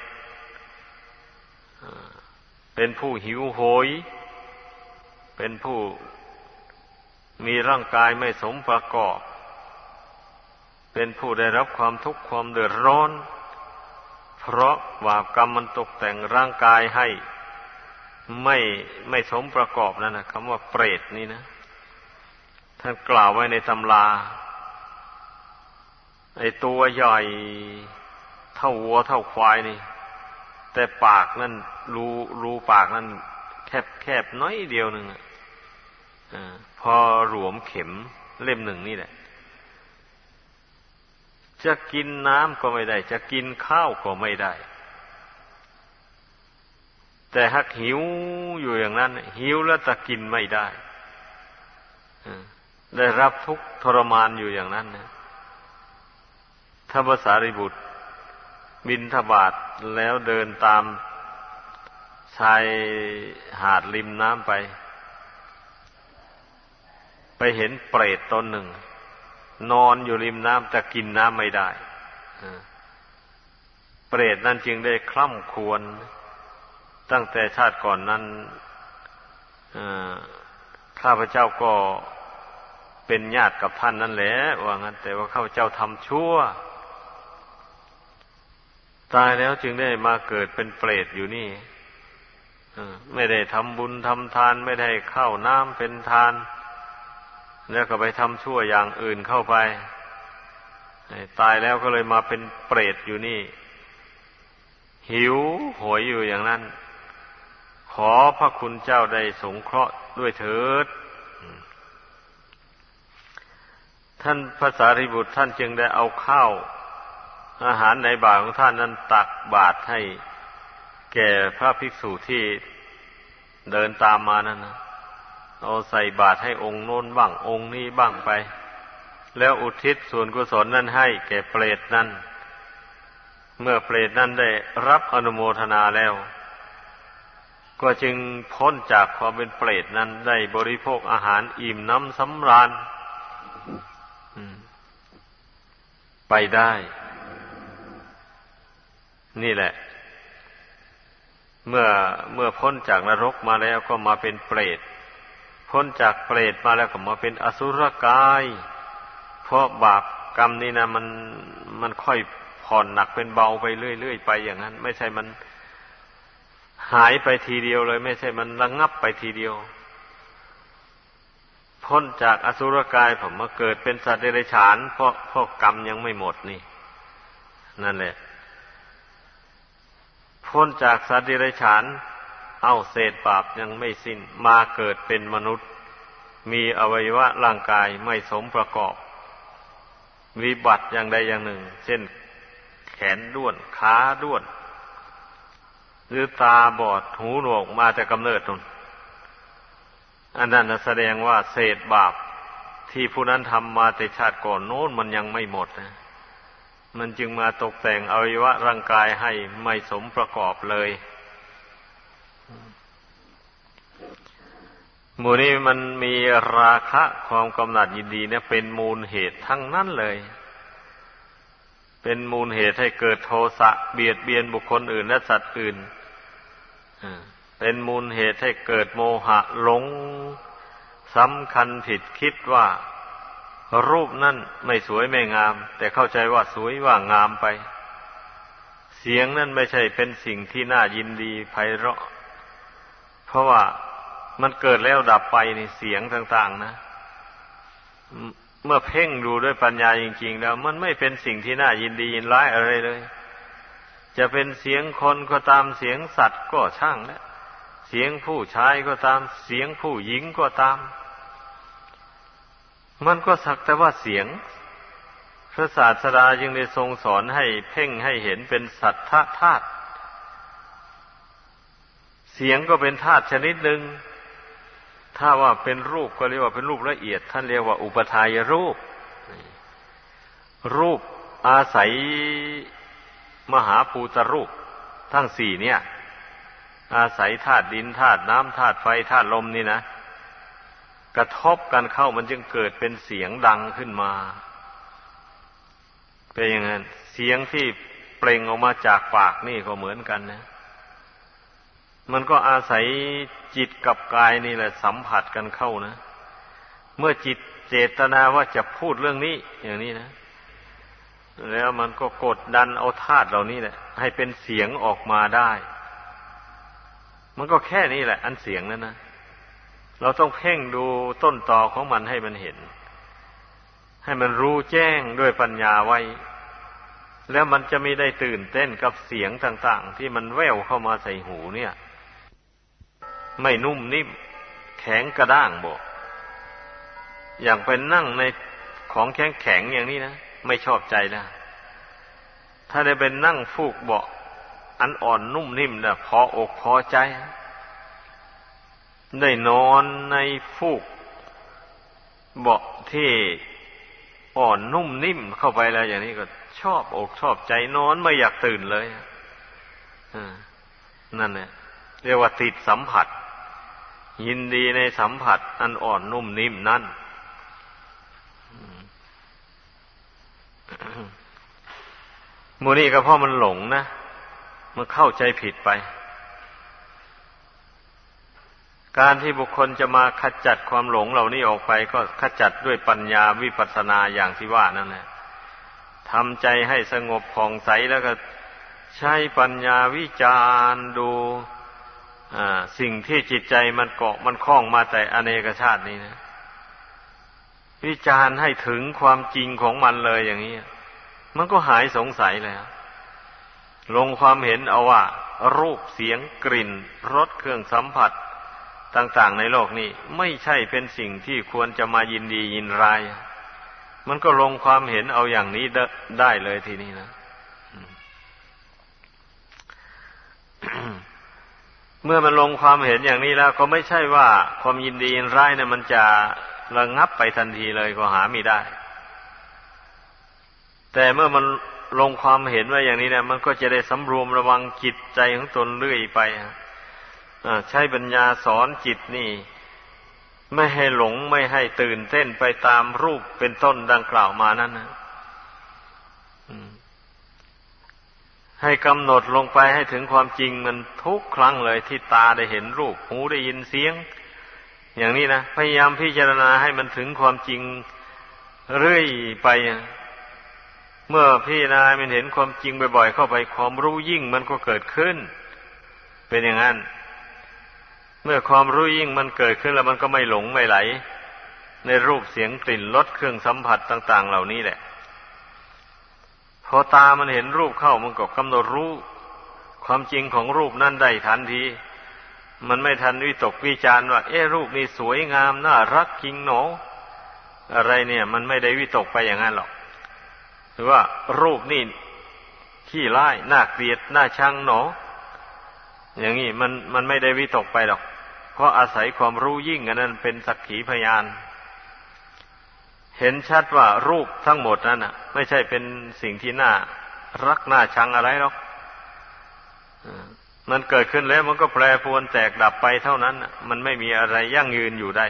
เป็นผู้หิวโหยเป็นผู้มีร่างกายไม่สมประกอบเป็นผู้ได้รับความทุกข์ความเดือดร้อนเพราะบาปกรรมมันตกแต่งร่างกายให้ไม่ไม่สมประกอบนั่นนะคำว่าเปรตนี่นะท่านกล่าวไว้ในตำราไอ้ตัวใหญ่เท่าวัวเท่าควายนี่แต่ปากนั่นรูรูปากนั่นแคบแคบน้อยเดียวหนึ่งอ่าพอหลวมเข็มเล่มหนึ่งนี่แหละจะกินน้ำก็ไม่ได้จะกินข้าวก็ไม่ได้แต่หากหิวอยู่อย่างนั้นหิวแล้วจะกินไม่ได้ได้รับทุกข์ทรมานอยู่อย่างนั้นนะถ้าพระสารีบุตรบิณฑบาตแล้วเดินตามชายหาดริมน้ำไปไปเห็นเปรตตนหนึ่งนอนอยู่ริมน้ำจะกินน้ำไม่ได้เปรตนั้นจึงได้คร่ำครวญตั้งแต่ชาติก่อนนั้นข้าพเจ้าก็เป็นญาติกับท่านนั่นแหละว่างั้นแต่ว่าข้าพเจ้าทำชั่วตายแล้วจึงได้มาเกิดเป็นเปรตอยู่นี่ไม่ได้ทำบุญทำทานไม่ได้เข้าน้ำเป็นทานแล้วก็ไปทำชั่วอย่างอื่นเข้าไปตายแล้วก็เลยมาเป็นเปรตอยู่นี่หิวโหยอยู่อย่างนั้นขอพระคุณเจ้าได้สงเคราะห์ด้วยเถิดท่านพระสารีบุตรท่านจึงได้เอาข้าวอาหารในบาตรของท่านนั้นตักบาตรให้แก่พระภิกษุที่เดินตามมานั่นนะเอาใส่บาตรให้องค์โน้นบ้างองค์นี้บ้างไปแล้วอุทิศส่วนกุศลนั้นให้แก่เปรตนั้นเมื่อเปรตนั้นได้รับอนุโมทนาแล้วก็จึงพ้นจากความเป็นเปรตนั้นได้บริโภคอาหารอิ่มน้ำสำราญไปได้นี่แหละเมื่อเมื่อพ้นจากนรกมาแล้วก็มาเป็นเปรตพ้นจากเปรตมาแล้วก็มาเป็นอสุรกายเพราะบาปกรรมนี่นะมันมันค่อยผ่อนหนักเป็นเบาไปเรื่อยๆไปอย่างนั้นไม่ใช่มันหายไปทีเดียวเลยไม่ใช่มันระงับไปทีเดียวพ้นจากอสุรกายผมมาเกิดเป็นสัตว์เดรัจฉานเพราะเพราะกรรมยังไม่หมดนี่นั่นแหละพ้นจากสัตว์เดรัจฉานเอ้าเศษบาปยังไม่สิ้นมาเกิดเป็นมนุษย์มีอวัยวะร่างกายไม่สมประกอบวิบัติอย่างใดอย่างหนึ่งเช่นแขนด้วนขาด้วนหรือตาบอดหูหนวกมาแต่กำเนิดนั่นอันนั้นแสดงว่าเศษบาปที่ผู้นั้นทำมาแต่ชาติก่อนโน้นมันยังไม่หมดนะมันจึงมาตกแต่งอวัยวะร่างกายให้ไม่สมประกอบเลยหมู่นี้มันมีราคะความกำหนัดยินดีเนี่ยเป็นมูลเหตุทั้งนั้นเลยเป็นมูลเหตุให้เกิดโทสะเบียดเบียนบุคคลอื่นและสัตว์อื่นเป็นมูลเหตุให้เกิดโมหะหลงสำคัญผิดคิดว่ารูปนั่นไม่สวยไม่งามแต่เข้าใจว่าสวยว่างามไปเสียงนั่นไม่ใช่เป็นสิ่งที่น่ายินดีไพเราะเพราะว่ามันเกิดแล้วดับไปในเสียงต่างๆนะเมื่อเพ่งดูด้วยปัญญาจริงๆแล้วมันไม่เป็นสิ่งที่น่ายินดียินร้ายอะไรเลยจะเป็นเสียงคนก็ตามเสียงสัตว์ก็ช่างแล้วเสียงผู้ชายก็ตามเสียงผู้หญิงก็ตามมันก็สักแต่ว่าเสียงพระศาสดาจึงได้ทรงสอนให้เพ่งให้เห็นเป็นสัทธาธาตุเสียงก็เป็นธาตุชนิดหนึ่งถ้าว่าเป็นรูปก็เรียกว่าเป็นรูปละเอียดท่านเรียกว่าอุปทายรูปรูปอาศัยมหาภูตรูปทั้งสี่เนี่ยอาศัยธาตุดินธาตุน้ำธาตุไฟธาตุลมนี่นะกระทบกันเข้ามันจึงเกิดเป็นเสียงดังขึ้นมาเป็นอย่างนั้นเสียงที่เปล่งออกมาจากปากนี่ก็เหมือนกันนะมันก็อาศัยจิตกับกายนี่แหละสัมผัสกันเข้านะเมื่อจิตเจตนาว่าจะพูดเรื่องนี้อย่างนี้นะแล้วมันก็กดดันเอาธาตุเหล่านี้แหละให้เป็นเสียงออกมาได้มันก็แค่นี้แหละอันเสียงนั้นนะเราต้องเพ่งดูต้นตอของมันให้มันเห็นให้มันรู้แจ้งด้วยปัญญาไว้แล้วมันจะไม่ได้ตื่นเต้นกับเสียงต่างๆที่มันแว่วเข้ามาใส่หูเนี่ยไม่นุ่มนิ่มแข็งกระด้างบอกอย่างไปนั่งในของแข็งแข็งอย่างนี้นะไม่ชอบใจนะถ้าได้เป็นนั่งฟูกเบาะอันอ่อนนุ่มนิ่มนะพออกพอใจได้นอนในฟูกเบาะที่อ่อนนุ่มนิ่มเข้าไปแล้วอย่างนี้ก็ชอบอกชอบใจนอนไม่อยากตื่นเลยนั่นแหละเรียกว่าติดสัมผัสยินดีในสัมผัสอันอ่อนนุ่มนิ่มนั่นหมู่นี้ก็เพราะมันหลงนะมันเข้าใจผิดไปการที่บุคคลจะมาขจัดความหลงเหล่านี้ออกไปก็ขจัดด้วยปัญญาวิปัสสนาอย่างที่ว่านั่นแหละทำใจให้สงบผ่องใสแล้วก็ใช้ปัญญาวิจารณ์ดูสิ่งที่จิตใจมันเกาะมันคล้องมาแต่อเนกชาตินี้นะวิจารณ์ให้ถึงความจริงของมันเลยอย่างนี้มันก็หายสงสัยแล้วลงความเห็นเอาว่ารูปเสียงกลิ่นรสเครื่องสัมผัสต่างๆในโลกนี้ไม่ใช่เป็นสิ่งที่ควรจะมายินดียินร้ายมันก็ลงความเห็นเอาอย่างนี้ได้เลยทีนี้นะ เมื่อมันลงความเห็นอย่างนี้แล้วก็ไม่ใช่ว่าความยินดียินร้ายเนี่ยมันจะระงับไปทันทีเลยก็หาไม่ได้แต่เมื่อมันลงความเห็นไว้อย่างนี้เนี่ยมันก็จะได้สำรวมระวังจิตใจของตนเรื่อยไปใช้ปัญญาสอนจิตนี่ไม่ให้หลงไม่ให้ตื่นเต้นไปตามรูปเป็นต้นดังกล่าวมานั้นนะให้กำหนดลงไปให้ถึงความจริงมันทุกครั้งเลยที่ตาได้เห็นรูปหูได้ยินเสียงอย่างนี้นะพยายามพิจารณาให้มันถึงความจริงเรื่อยไปเมื่อพิจารณามันเห็นความจริงบ่อยๆเข้าไปความรู้ยิ่งมันก็เกิดขึ้นเป็นอย่างนั้นเมื่อความรู้ยิ่งมันเกิดขึ้นแล้วมันก็ไม่หลงไม่ไหลในรูปเสียงกลิ่นรสเครื่องสัมผัสต่างๆเหล่านี้แหละพอตามันเห็นรูปเข้ามันก็กำหนดรู้ความจริงของรูปนั้นได้ทันทีมันไม่ทันวิตกวิจารณ์ว่าเอ๊ะรูปนี้สวยงามน่ารักจริงหนออะไรเนี่ยมันไม่ได้วิตกไปอย่างนั้นหรอกหรือว่ารูปนี่ขี้ร้ายน่าเกลียดน่าชังหนออย่างนี้มันมันไม่ได้วิตกไปหรอกเพราะอาศัยความรู้ยิ่งอันนั้นเป็นสักขีพยานเห็นชัดว่ารูปทั้งหมดนั้นน่ะไม่ใช่เป็นสิ่งที่น่ารักน่าชังอะไรหรอกมันเกิดขึ้นแล้วมันก็แปรปรวนแตกดับไปเท่านั้นมันไม่มีอะไรยั่งยืนอยู่ได้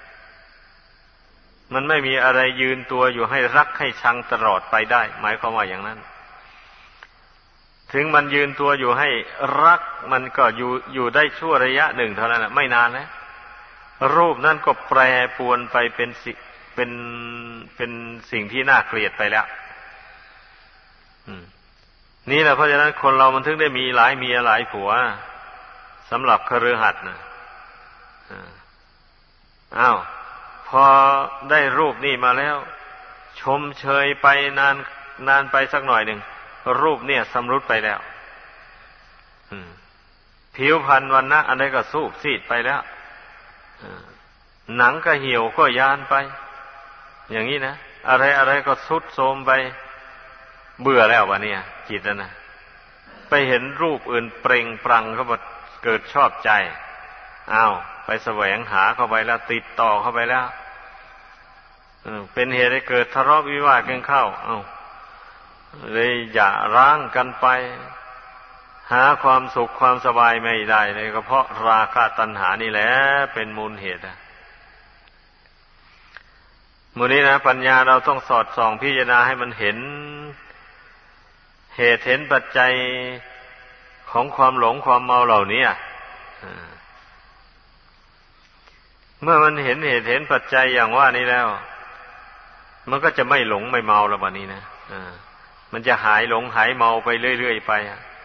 มันไม่มีอะไรยืนตัวอยู่ให้รักให้ชังตลอดไปได้หมายความว่าอย่างนั้นถึงมันยืนตัวอยู่ให้รักมันก็อยู่อยู่ได้ชั่วระยะหนึ่งเท่านั้นแหละไม่นานนะรูปนั้นก็แปรปรวนไปเป็นสิเป็นเป็นสิ่งที่น่าเกลียดไปแล้วนี่แหละเพราะฉะนั้นคนเรามันถึงได้มีหลายเมียหลายผัวสำหรับคฤหัสถ์นะอ้าวพอได้รูปนี่มาแล้วชมเชยไปนานนานไปสักหน่อยหนึ่งรูปเนี่ยสำรุดไปแล้วผิวพรรณวรรณะอะไรก็สูบซีดไปแล้วหนังก็เหี่ยวก็ยานไปอย่างนี้นะอะไรอะไรก็ทรุดโทรมไปเบื่อแล้ววะเนี่ยจิตนะนะไปเห็นรูปอื่นเปล่งปลั่งเขาบอกเกิดชอบใจอ้าวไปแสวงหาเข้าไปแล้วติดต่อเข้าไปแล้วเป็นเหตุให้เกิดทะเลาะวิวาทกันเข้าอ้าวเลยอย่าร้างกันไปหาความสุขความสบายไม่ได้เลยก็เพราะราคะตัณหานี่แหละเป็นมูลเหตุอะมื้อนี้นะปัญญาเราต้องสอดส่องพิจารณาให้มันเห็นเหตุเห็นปัจจัยของความหลงความเมาเหล่านี้เมื่อมันเห็นเหตุเห็นปัจจัยอย่างว่านี้แล้วมันก็จะไม่หลงไม่เมาแล้วบัดนี้นะมันจะหายหลงหายเมาไปเรื่อยๆไป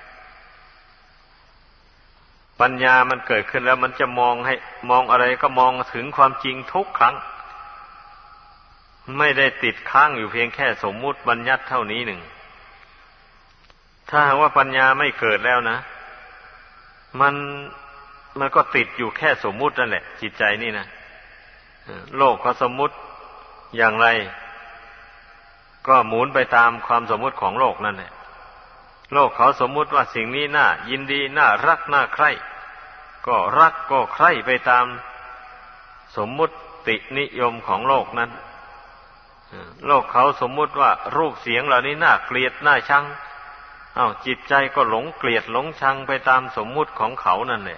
ปัญญามันเกิดขึ้นแล้วมันจะมองให้มองอะไรก็มองถึงความจริงทุกครั้งไม่ได้ติดค้างอยู่เพียงแค่สมมุติบัญญัติเท่านี้หนึ่งถ้าหากว่าปัญญาไม่เกิดแล้วนะมันมันก็ติดอยู่แค่สมมุตินั่นแหละจิตใจนี่นะโลกเขาสมมุติอย่างไรก็หมุนไปตามความสมมุติของโลกนั่นแหละโลกเขาสมมุติว่าสิ่งนี้น่ายินดีน่ารักน่าใคร่ก็รักก็ใคร่ไปตามสมมุตินิยมของโลกนั้นโลกเขาสมมุติว่ารูปเสียงเหล่านี้น่าเกลียดน่าชังอ้าวจิตใจก็หลงเกลียดหลงชังไปตามสมมุติของเขานั่นแหละ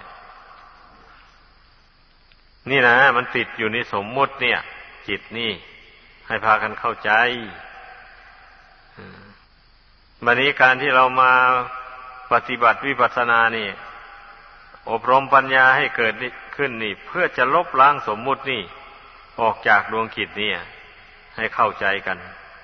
นี่นะมันติดอยู่ในสมมุติเนี่ยจิตนี่ให้พากันเข้าใจบัดนี้การที่เรามาปฏิบัติวิปัสสนานี่อบรมปัญญาให้เกิดขึ้นนี่เพื่อจะลบล้างสมมุตินี่ออกจากดวงจิตนี่ให้เข้าใจกัน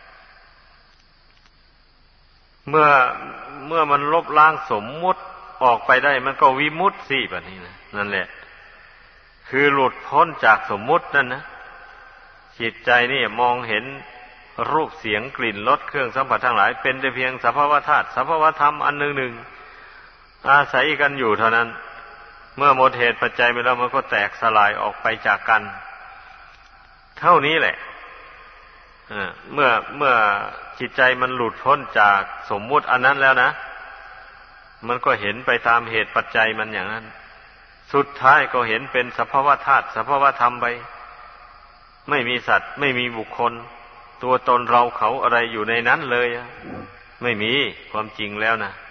เมื่อเมื่อมันลบล้างสมมุติออกไปได้มันก็วิมุตติสิแบบนี้นะนั่นแหละคือหลุดพ้นจากสมมุตินั่นนะจิตใจนี่มองเห็นรูปเสียงกลิ่นรสเครื่องสัมผัสทั้งหลายเป็นแต่เพียงสภาวะธาตุสภาวะธรรมอันหนึ่งหนึ่งอาศัยกันอยู่เท่านั้นเมื่อหมดเหตุปัจจัยไปแล้วมันก็แตกสลายออกไปจากกันเท่านี้แหละเมื่อเมื่อจิตใจมันหลุดพ้นจากสมมุติอันนั้นแล้วนะมันก็เห็นไปตามเหตุปัจจัยมันอย่างนั้นสุดท้ายก็เห็นเป็นสภาวะธาตุสภาวะธรรมไปไม่มีสัตว์ไม่มีบุคคลตัวตนเราเขาอะไรอยู่ในนั้นเลยไม่มีความจริงแล้วนะ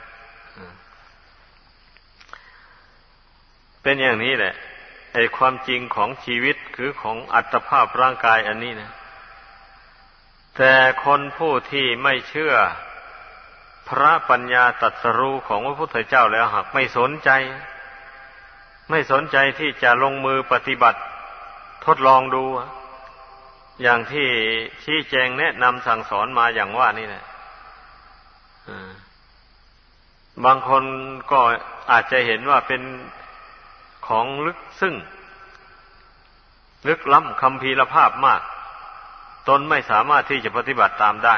เป็นอย่างนี้แหละไอ้ความจริงของชีวิตคือของอัตภาพร่างกายอันนี้นะแต่คนผู้ที่ไม่เชื่อพระปัญญาตรัสรู้ของพระพุทธเจ้าแล้วหากไม่สนใจไม่สนใจที่จะลงมือปฏิบัติทดลองดูอย่างที่ชี้แจงแนะนำสั่งสอนมาอย่างว่านี่แหละบางคนก็อาจจะเห็นว่าเป็นของลึกซึ้งลึกล้ำคัมภีรภาพมากตนไม่สามารถที่จะปฏิบัติตามได้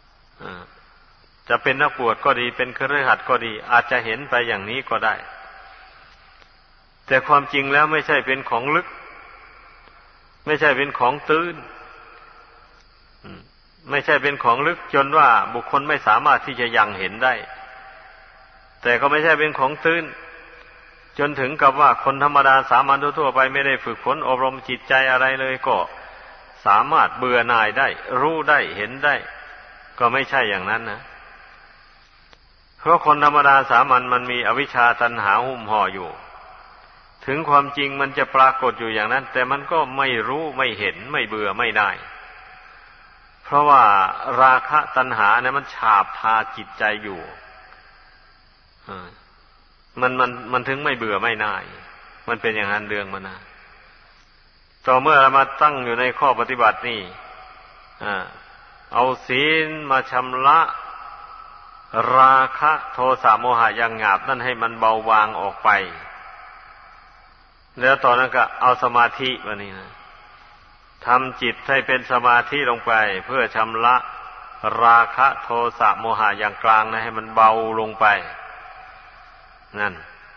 จะเป็นนักบวชก็ดีเป็นคฤหัสถ์ก็ดีอาจจะเห็นไปอย่างนี้ก็ได้แต่ความจริงแล้วไม่ใช่เป็นของลึกไม่ใช่เป็นของตื้นไม่ใช่เป็นของลึกจนว่าบุคคลไม่สามารถที่จะยังเห็นได้แต่ก็ไม่ใช่เป็นของตื้นจนถึงกับว่าคนธรรมดาสามัญทั่วๆไปไม่ได้ฝึกฝนอบรมจิตใจอะไรเลยก็สามารถเบื่อหน่ายได้รู้ได้เห็นได้ก็ไม่ใช่อย่างนั้นนะเพราะคนธรรมดาสามัญมันมีอวิชชาตัณหาหุ้มห่ออยู่ถึงความจริงมันจะปรากฏอยู่อย่างนั้นแต่มันก็ไม่รู้ไม่เห็นไม่เบื่อไม่ได้เพราะว่าราคะตัณหาเนี่ยมันฉาบทาจิตใจอยู่มันมันมันถึงไม่เบื่อไม่น่ายมันเป็นอย่างนั้นเรื่องมันนะต่อเมื่อเรามาตั้งอยู่ในข้อปฏิบัตินี่เอาศีลมาชำระราคะโทสะโมหะอย่างหยาบนั่นให้มันเบาบางออกไปแล้วตอนนั้นก็เอาสมาธิมานี่นะทำจิตให้เป็นสมาธิลงไปเพื่อชำระราคะโทสะโมหะอย่างกลางนะให้มันเบาลงไปนั่น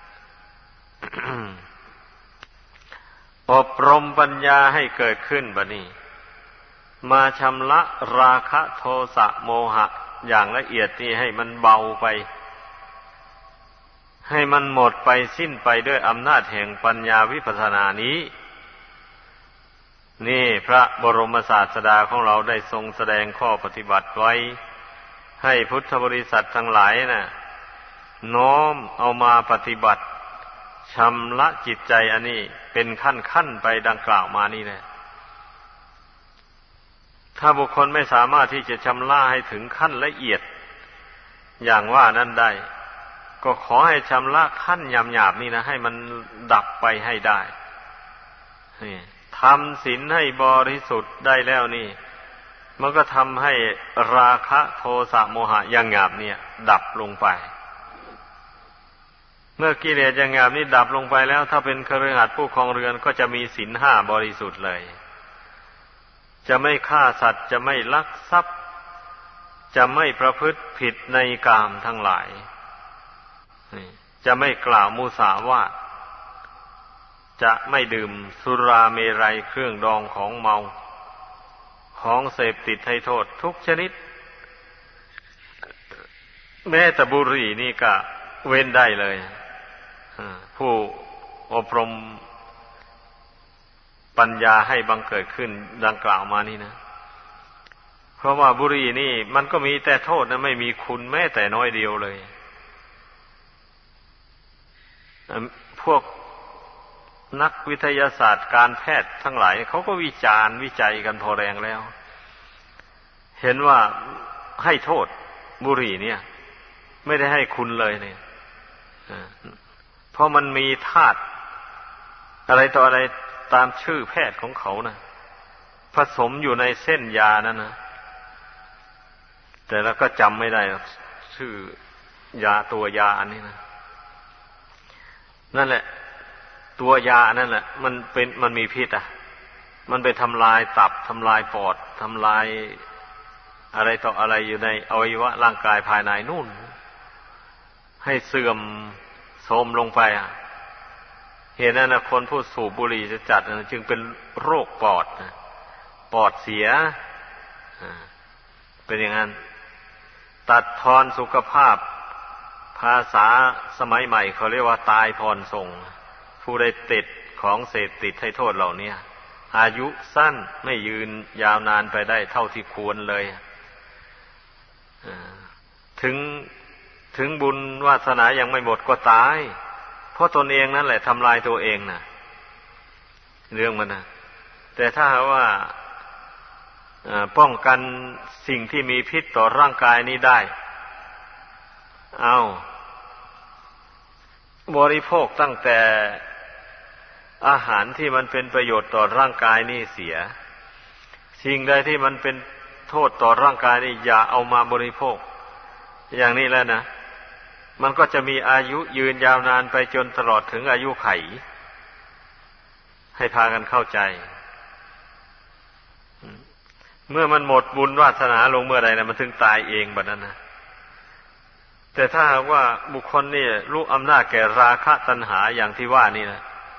อบรมปัญญาให้เกิดขึ้นบัดนี้มาชำระราคะโทสะโมหะอย่างละเอียดนี่ให้มันเบาไปให้มันหมดไปสิ้นไปด้วยอำนาจแห่งปัญญาวิปัสสนานี้นี่พระบรมศาสดาของเราได้ทรงแสดงข้อปฏิบัติไว้ให้พุทธบริษัททั้งหลายน่ะน้อมเอามาปฏิบัติชำระจิตใจอันนี้เป็นขั้นๆไปดังกล่าวมานี่แหละถ้าบุคคลไม่สามารถที่จะชำระให้ถึงขั้นละเอียดอย่างว่านั้นได้ก็ขอให้ชำระขั้นหยาบๆนี่นะให้มันดับไปให้ได้ทำศีลให้บริสุทธิ์ได้แล้วนี่มันก็ทำให้ราคะโทสะโมหะอย่างหยาบเนี่ยดับลงไปเมื่อกิเลสอย่างหยาบนี้ดับลงไปแล้วถ้าเป็นคฤหัสถ์ผู้ครองเรือนก็จะมีศีลห้าบริสุทธิ์เลยจะไม่ฆ่าสัตว์จะไม่ลักทรัพย์จะไม่ประพฤติผิดในกามทั้งหลายจะไม่กล่าวมุสาวาทจะไม่ดื่มสุราเมรัยเครื่องดองของเมาของเสพติดให้โทษทุกชนิดแม้แต่บุหรี่นี่ก็เว้นได้เลยผู้อบรมปัญญาให้บังเกิดขึ้นดังกล่าวมานี่นะเพราะว่าบุหรี่นี่มันก็มีแต่โทษนะไม่มีคุณแม้แต่น้อยเดียวเลยพวกนักวิทยาศาสตร์การแพทย์ทั้งหลายเขาก็วิจารณ์วิจัยกันพอแรงแล้วเห็นว่าให้โทษบุหรี่เนี่ยไม่ได้ให้คุณเลยเนี่ยเพราะมันมีธาตุอะไรต่ออะไรตามชื่อแพทย์ของเขานะผสมอยู่ในเส้นยานั่นนะแต่แล้วก็จำไม่ได้ชื่อยาตัวยาอันนี้นะนั่นแหละตัวยานั่นแหละมันเป็นมันมีพิษอ่ะมันไปทำลายตับทำลายปอดทำลายอะไรต่ออะไรอยู่ในอวัยวะร่างกายภายในนู่นให้เสื่อมโทรมลงไปอ่ะเหตุนั้นนะคนผู้สูบบุหรี่จะจัดจึงเป็นโรคปอดปอดเสียเป็นอย่างนั้นตัดทอนสุขภาพภาษาสมัยใหม่เขาเรียกว่าตายพรส่งผู้ใดติดของเสพติดให้โทษเหล่านี้อายุสั้นไม่ยืนยาวนานไปได้เท่าที่ควรเลยถึงถึงบุญวาสนายังไม่หมดก็ตายเพราะตนเองนั่นแหละทำลายตัวเองนะเรื่องมันนะแต่ถ้าว่าป้องกันสิ่งที่มีพิษต่อร่างกายนี้ได้เอาบริโภคตั้งแต่อาหารที่มันเป็นประโยชน์ต่อร่างกายนี่เสียสิ่งใดที่มันเป็นโทษต่อร่างกายนี่อย่าเอามาบริโภคอย่างนี้แล้วนะมันก็จะมีอายุยืนยาวนานไปจนตลอดถึงอายุไขให้พากันเข้าใจเมื่อมันหมดบุญวาสนาลงเมื่อใดนะมันถึงตายเองแบบนั้นนะแต่ถ้าหากว่าบุคคลนี่รู้อำนาจแก่ราคะตัณหาอย่างที่ว่านี่นะ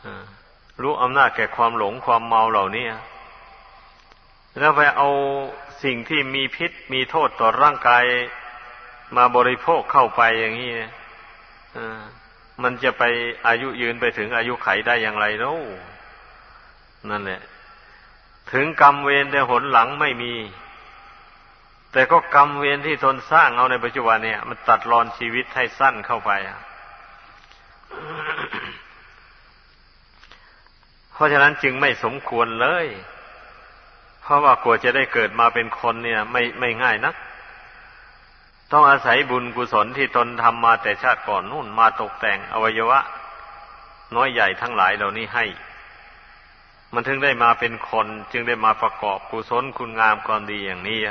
รู้อำนาจแก่ความหลงความเมาเหล่านี้แล้วไปเอาสิ่งที่มีพิษมีโทษต่อร่างกายมาบริโภคเข้าไปอย่างนี้มันจะไปอายุยืนไปถึงอายุไขได้อย่างไรเล่านั่นแหละถึงกรรมเวรแต่หนหลังไม่มีแต่ก็กรรมเวรที่ตนสร้างเอาในปัจจุบันเนี่ยมันตัดรอนชีวิตให้สั้นเข้าไป เพราะฉะนั้นจึงไม่สมควรเลยเพราะว่ากว่าจะได้เกิดมาเป็นคนเนี่ยไม่ไม่ง่ายนักต้องอาศัยบุญกุศลที่ตนทำมาแต่ชาติก่อนนู่นมาตกแต่งอวัยวะน้อยใหญ่ทั้งหลายเหล่านี้ให้มันถึงได้มาเป็นคนจึงได้มาประกอบกุศลคุณงามความดีอย่างนี้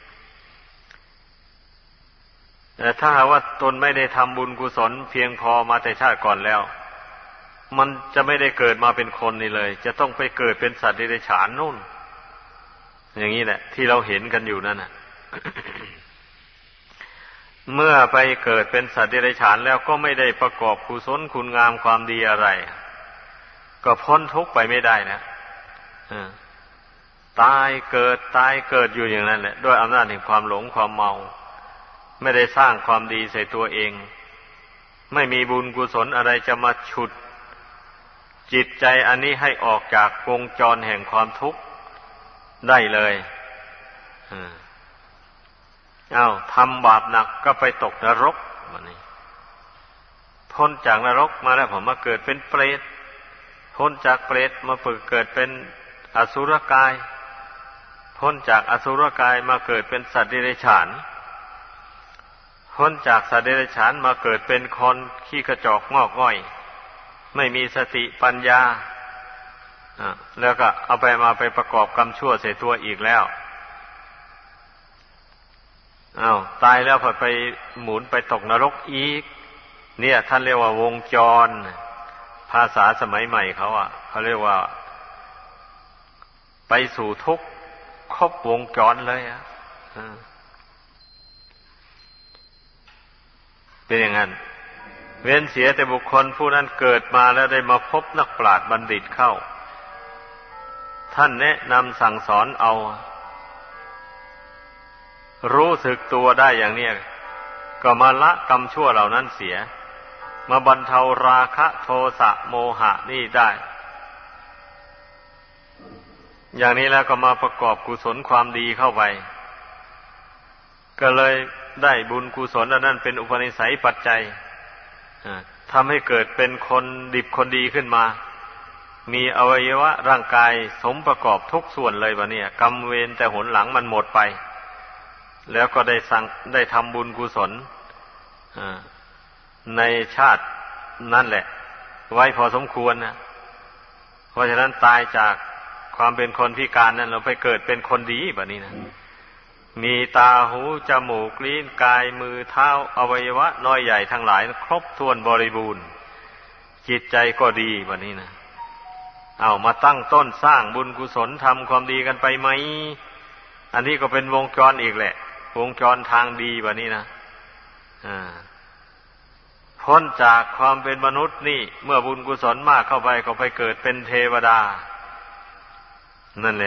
แต่ถ้าหากว่าตนไม่ได้ทำบุญกุศลเพียงพอมาแต่ชาติก่อนแล้วมันจะไม่ได้เกิดมาเป็นคนนี่เลยจะต้องไปเกิดเป็นสัตว์เดรัจฉานนู่นอย่างนี้แหละที่เราเห็นกันอยู่นั่นน่ะ เมื่อไปเกิดเป็นสัตว์เดรัจฉานแล้วก็ไม่ได้ประกอบกุศลคุณงามความดีอะไรก็พ้นทุกข์ไปไม่ได้นะตายเกิดตายเกิดอยู่อย่างนั้นแหละด้วยอำนาจแห่งความหลงความเมาไม่ได้สร้างความดีใส่ตัวเองไม่มีบุญกุศลอะไรจะมาฉุดจิตใจอันนี้ให้ออกจากวงจรแห่งความทุกข์ได้เลยอ้าวทำบาปหนักก็ไปตกนรกวันนี้พ้นจากนรกมาแล้วผมมาเกิดเป็นเปรตพ้นจากเปรตมาฝึกเกิดเป็นอสุรกายพ้นจากอสุรกายมาเกิดเป็นสัตว์เดรัจฉานพ้นจากสัตว์เดรัจฉานมาเกิดเป็นคนขี้กระจอกงอกง่อยไม่มีสติปัญญาแล้วก็เอาไปมาไปประกอบกรรมชั่วใส่ตัวอีกแล้วอ้าวตายแล้วพอไปหมุนไปตกนรกอีกเนี่ยท่านเรียกว่าวงจรภาษาสมัยใหม่เขาอ่ะเขาเรียกว่าไปสู่ทุกข์ครบวงจรเลยอ่ะเป็นอย่างนั้นเว้นเสียแต่บุคคลผู้นั้นเกิดมาแล้วได้มาพบนักปราชญ์บัณฑิตเข้าท่านแนะนำสั่งสอนเอารู้สึกตัวได้อย่างนี้ก็มาละกรรมชั่วเหล่านั้นเสียมาบรรเทาราคะโทสะโมหะนี่ได้อย่างนี้แล้วก็มาประกอบกุศลความดีเข้าไปก็เลยได้บุญกุศลอันนั้นเป็นอุปนิสัยปัจจัยทำให้เกิดเป็นคนดิบคนดีขึ้นมามีอวัยวะร่างกายสมประกอบทุกส่วนเลยวะเนี่ยกรรมเวรแต่หนหลังมันหมดไปแล้วก็ได้สั่งได้ทำบุญกุศลในชาตินั่นแหละไว้พอสมควรนะเพราะฉะนั้นตายจากความเป็นคนพิการนั้นเราไปเกิดเป็นคนดีแบบนี้นะมีตาหูจมูกลิ้นกายมือเท้าอวัยวะน้อยใหญ่ทั้งหลายครบถ้วนบริบูรณ์จิตใจก็ดีแบบนี้นะเอามาตั้งต้นสร้างบุญกุศลทำความดีกันไปไหมอันนี้ก็เป็นวงจรอีกแหละวงจรทางดีแบบนี้นะอ่าพ้นจากความเป็นมนุษย์นี่เมื่อบุญกุศลมากเข้าไปก็ไปเกิดเป็นเทวดานั่นแหละ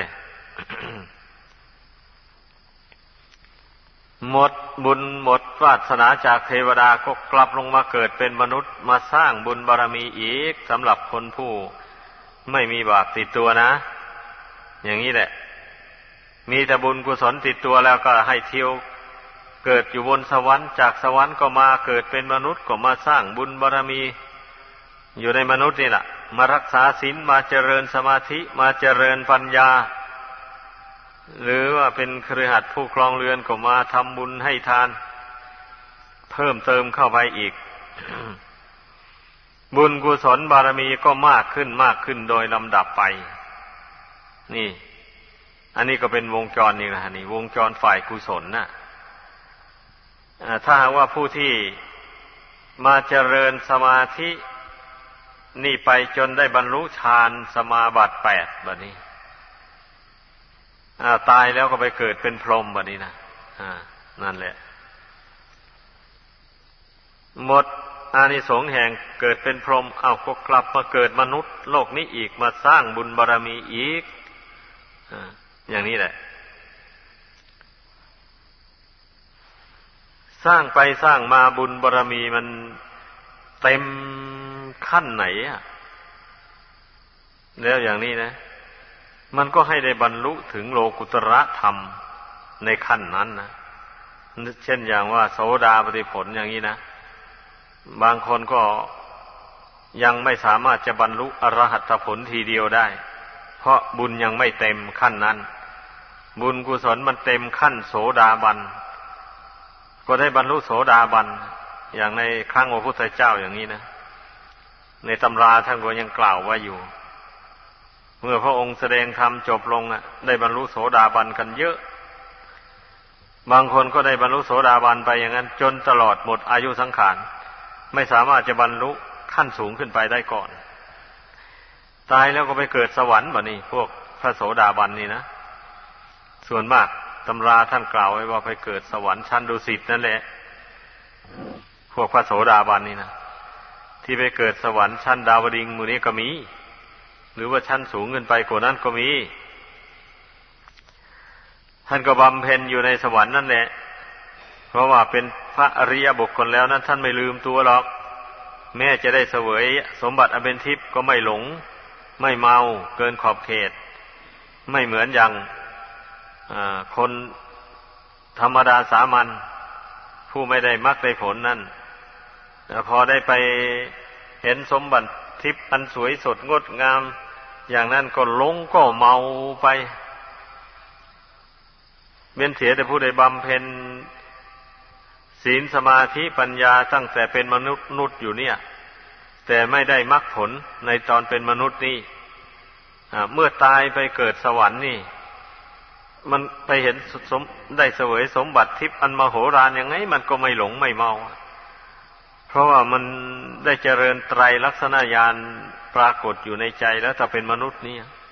หมดบุญหมดวาสนาจากเทวดาก็กลับลงมาเกิดเป็นมนุษย์มาสร้างบุญบารมีอีกสำหรับคนผู้ไม่มีบาปติดตัวนะอย่างนี้แหละมีแต่บุญกุศลติดตัวแล้วก็ให้เที่ยวเกิดอยู่บนสวรรค์จากสวรรค์ก็มาเกิดเป็นมนุษย์ก็มาสร้างบุญบารมีอยู่ในมนุษย์นี่แหละมารักษาศีลมาเจริญสมาธิมาเจริญปัญญาหรือว่าเป็นคฤหัสถ์ผู้ครองเรือนก็มาทำบุญให้ทานเพิ่มเติมเข้าไปอีก บุญกุศลบารมีก็มากขึ้นมากขึ้นโดยลำดับไปนี่อันนี้ก็เป็นวงจรนี่นะนี่วงจรฝ่ายกุศลนะถ้าหากว่าผู้ที่มาเจริญสมาธินี่ไปจนได้บรรลุฌานสมาบัติแปดแบบนี้ตายแล้วก็ไปเกิดเป็นพรหมแบบนี้นะนั่นแหละหมดอานิสงส์แห่งเกิดเป็นพรหมเอาก็กลับมาเกิดมนุษย์โลกนี้อีกมาสร้างบุญบารมีอีกอย่างนี้แหละสร้างไปสร้างมาบุญบารมีมันเต็มขั้นไหนอ่ะแล้วอย่างนี้นะมันก็ให้ได้บรรลุถึงโลกุตระธรรมในขั้นนั้นนะเช่นอย่างว่าโสดาปัตติผลอย่างนี้นะบางคนก็ยังไม่สามารถจะบรรลุอรหัตผลทีเดียวได้เพราะบุญยังไม่เต็มขั้นนั้นบุญกุศลมันเต็มขั้นโสดาบันก็ได้บรรลุโสดาบันอย่างในครั้งพระพุทธเจ้าอย่างนี้นะในตำราท่านก็ยังกล่าวไว้อยู่เมื่อพระองค์แสดงธรรมจบลงอ่ะได้บรรลุโสดาบันกันเยอะบางคนก็ได้บรรลุโสดาบันไปอย่างนั้นจนตลอดหมดอายุสังขารไม่สามารถจะบรรลุขั้นสูงขึ้นไปได้ก่อนตายแล้วก็ไปเกิดสวรรค์บ่นี่พวกพระโสดาบันนี่นะส่วนมากตำราท่านกล่าวไว้ว่าไปเกิดสวรรค์ชั้นดุสิตนั่นแหละพวกพระโสดาบันนี่นะที่ไปเกิดสวรรค์ชั้นดาวดึงส์หมู่นี้ก็มีหรือว่าชั้นสูงขึ้นไปกว่านั้นก็มีท่านก็บำเพ็ญอยู่ในสวรรค์นั่นแหละเพราะว่าเป็นพระอริยบุคคลแล้วนั้นท่านไม่ลืมตัวหรอกแม้จะได้เสวยสมบัติอันเป็นทิพย์ก็ไม่หลงไม่เมาเกินขอบเขตไม่เหมือนอย่างคนธรรมดาสามัญผู้ไม่ได้มรรคได้ผลนั่นพอได้ไปเห็นสมบัติทิพย์อันสวยสดงดงามอย่างนั้นก็หลงก็เมาไปเว้นเสียแต่ผู้ใดบำเพ็ญศีลสมาธิปัญญาตั้งแต่เป็นมนุษย์อยู่เนี่ยแต่ไม่ได้มรรคผลในตอนเป็นมนุษย์นี่เมื่อตายไปเกิดสวรรค์นี่มันไปเห็นสมได้เสวยสมบัติทิพย์อันมโหฬารยังไงมันก็ไม่หลงไม่เมาเพราะว่ามันได้เจริญไตรลักษณญาณปรากฏอยู่ในใจแล้วถ้าเป็นมนุษย์นี่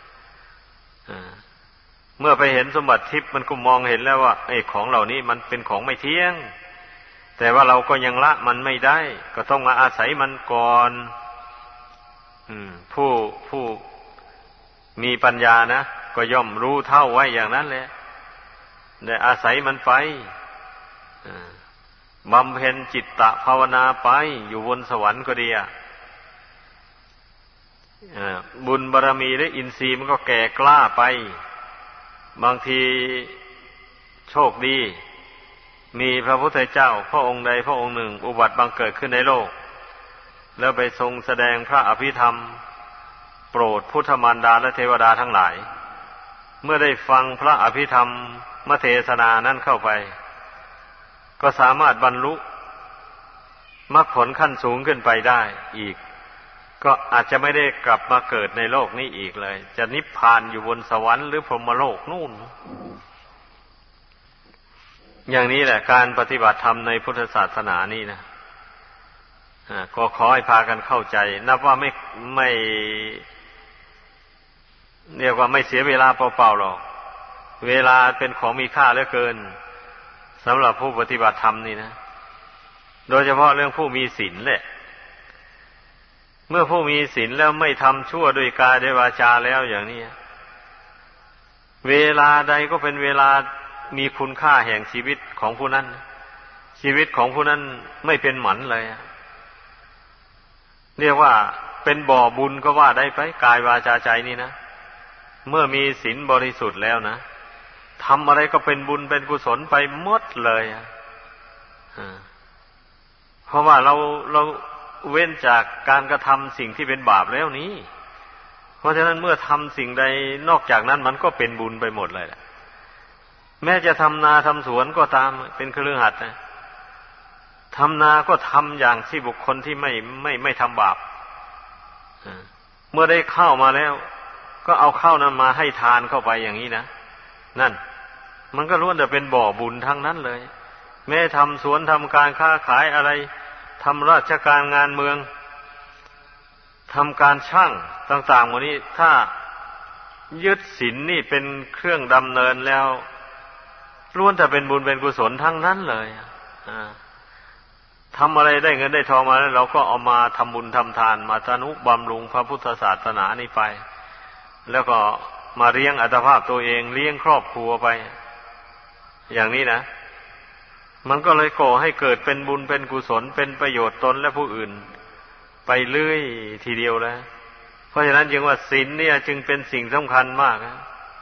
เมื่อไปเห็นสมบัติทิพย์มันก็มองเห็นแล้วว่าไอ้ของเหล่านี้มันเป็นของไม่เที่ยงแต่ว่าเราก็ยังละมันไม่ได้ก็ต้องมาอาศัยมันก่อนอืมผู้ผู้มีปัญญานะก็ย่อมรู้เท่าไว้อย่างนั้นแหละได้อาศัยมันไปบำเพ็ญจิตตภาวนาไปอยู่บนสวรรค์ก็ดีอ่ะบุญบารมีและอินทรีย์มันก็แก่กล้าไปบางทีโชคดีมีพระพุทธเจ้าพระองค์ใดพระองค์หนึ่งอุบัติบังเกิดขึ้นในโลกแล้วไปทรงแสดงพระอภิธรรมโปรดพุทธมารดาและเทวดาทั้งหลายเมื่อได้ฟังพระอภิธรรมมเทศนานั้นเข้าไปก็สามารถบรรลุมรรคผลขั้นสูงขึ้นไปได้อีกก็อาจจะไม่ได้กลับมาเกิดในโลกนี้อีกเลยจะนิพพานอยู่บนสวรรค์หรือพรหมโลกนู่นอย่างนี้แหละการปฏิบัติธรรมในพุทธศาสนานี่นะก็ขอให้พากันเข้าใจนับว่าไม่ไม่เรียกว่าไม่เสียเวลาเปล่าๆหรอกเวลาเป็นของมีค่าเหลือเกินสำหรับผู้ปฏิบัติธรรมนี่นะโดยเฉพาะเรื่องผู้มีศีลแหละเมื่อผู้มีศีลแล้วไม่ทำชั่วด้วยกายด้วยวาจาแล้วอย่างนี้เวลาใดก็เป็นเวลามีคุณค่าแห่งชีวิตของผู้นั้นชีวิตของผู้นั้นไม่เป็นหมันเลยเรียกว่าเป็นบ่อบุญก็ว่าได้ไปกายวาจาใจนี่นะเมื่อมีศีลบริสุทธิ์แล้วนะทำอะไรก็เป็นบุญเป็นกุศลไปหมดเลยเพราะว่าเราเราเว้นจากการกระทำสิ่งที่เป็นบาปแล้วนี้เพราะฉะนั้นเมื่อทำสิ่งใดนอกจากนั้นมันก็เป็นบุญไปหมดเลยแหละแม้จะทำนาทำสวนก็ตามเป็นคฤหัสถ์นะทำนาก็ทำอย่างที่บุคคลที่ไม่ไม่ไม่ทำบาปเมื่อได้ข้าวมาแล้วก็เอาข้าวนั้นมาให้ทานเข้าไปอย่างนี้นะนั่นมันก็ล้วนแต่เป็นบ่อบุญทั้งนั้นเลยแม้ทำสวนทำการค้าขายอะไรทำราชการงานเมืองทำการช่างต่างๆหมดนี้ถ้ายึดศีลนี่เป็นเครื่องดำเนินแล้วล้วนแต่เป็นบุญเป็นกุศลทั้งนั้นเลยทำอะไรได้เงินได้ทองมาแล้วเราก็เอามาทำบุญทำทานมาทนุบำรุงพระพุทธศาสนานี้ไปแล้วก็มาเลี้ยงอัตภาพตัวเองเลี้ยงครอบครัวไปอย่างนี้นะมันก็เลยก่อให้เกิดเป็นบุญเป็นกุศลเป็นประโยชน์ตนและผู้อื่นไปเรื่อยทีเดียวแล้วเพราะฉะนั้นจึงว่าศีลเนี่ยจึงเป็นสิ่งสำคัญมากนะ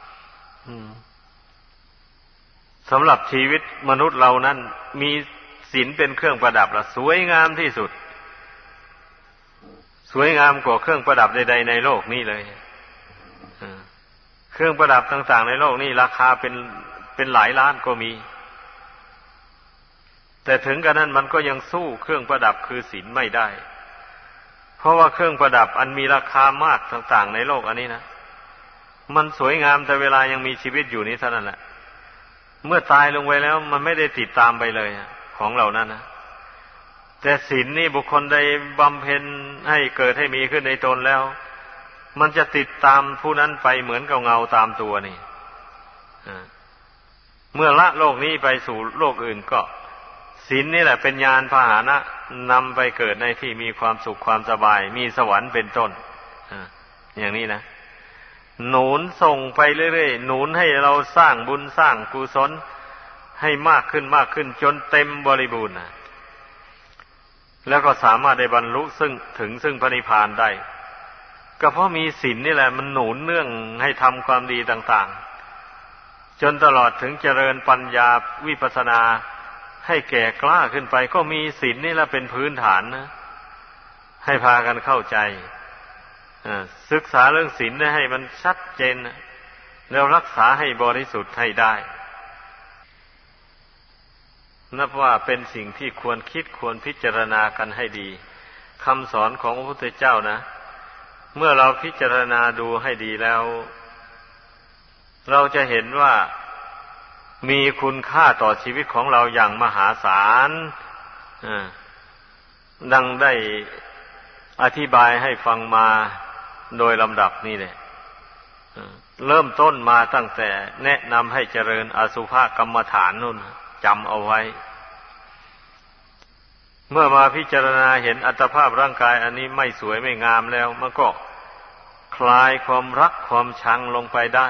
สำหรับชีวิตมนุษย์เรานั้นมีศีลเป็นเครื่องประดับละสวยงามที่สุดสวยงามกว่าเครื่องประดับใดๆในโลกนี้เลยเครื่องประดับต่างๆในโลกนี้ราคาเป็นเป็นหลายล้านก็มีแต่ถึงกระนั้นมันก็ยังสู้เครื่องประดับคือศีลไม่ได้เพราะว่าเครื่องประดับอันมีราคามากต่างๆในโลกอันนี้นะมันสวยงามแต่เวลายังมีชีวิตอยู่นี้เท่านั้นแหละเมื่อตายลงไปแล้วมันไม่ได้ติดตามไปเลยของเหล่านั้นนะแต่ศีลนี่บุคคลใดบำเพ็ญให้เกิดให้มีขึ้นในตนแล้วมันจะติดตามผู้นั้นไปเหมือนกับเงาตามตัวนี่เมื่อละโลกนี้ไปสู่โลกอื่นก็ศีลนี่แหละเป็นยานพาหนะนำไปเกิดในที่มีความสุขความสบายมีสวรรค์เป็นต้นอย่างนี้นะหนุนส่งไปเรื่อยๆหนุนให้เราสร้างบุญสร้างกุศลให้มากขึ้นมากขึ้นจนเต็มบริบูรณ์นะแล้วก็สามารถได้บรรลุซึ่งถึงซึ่งพระนิพพานได้ก็เพราะมีศีลนี่แหละมันหนุนเนื่องให้ทำความดีต่างๆจนตลอดถึงเจริญปัญญาวิปัสสนาให้แก่กล้าขึ้นไปก็มีศีลนี่แหละเป็นพื้นฐานนะให้พากันเข้าใจศึกษาเรื่องศีลให้มันชัดเจนแล้วรักษาให้บริสุทธิ์ให้ได้นับว่าเป็นสิ่งที่ควรคิดควรพิจารณากันให้ดีคำสอนของพระพุทธเจ้านะเมื่อเราพิจารณาดูให้ดีแล้วเราจะเห็นว่ามีคุณค่าต่อชีวิตของเราอย่างมหาศาลดังได้อธิบายให้ฟังมาโดยลำดับนี่แหละเริ่มต้นมาตั้งแต่แนะนำให้เจริญอสุภกรรมฐานนู่นจำเอาไว้เมื่อมาพิจารณาเห็นอัตภาพร่างกายอันนี้ไม่สวยไม่งามแล้วมันก็คลายความรักความชังลงไปได้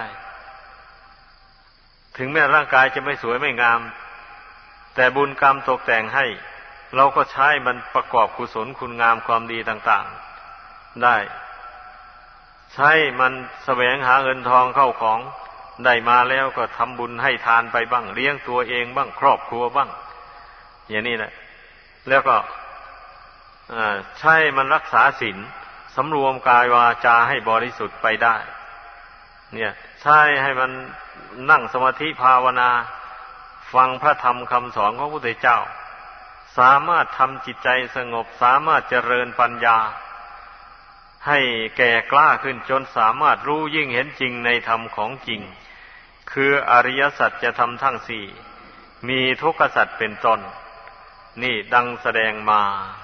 ถึงแม้ร่างกายจะไม่สวยไม่งามแต่บุญกรรมตกแต่งให้เราก็ใช้มันประกอบกุศลคุณงามความดีต่างๆได้ใช้มันแสวงหาเงินทองเข้าของได้มาแล้วก็ทำบุญให้ทานไปบ้างเลี้ยงตัวเองบ้างครอบครัวบ้างอย่างนี้แหละแล้วก็ใช้มันรักษาศีลสำรวมกายวาจาให้บริสุทธิ์ไปได้เนี่ยใช้ให้มันนั่งสมาธิภาวนาฟังพระธรรมคำสอนของพระพุทธเจ้าสามารถทำจิตใจสงบสามารถเจริญปัญญาให้แก่กล้าขึ้นจนสามารถรู้ยิ่งเห็นจริงในธรรมของจริงคืออริยสัจธรรมทั้งสี่มีทุกขสัจเป็นต้นนี่ดังแสดงมา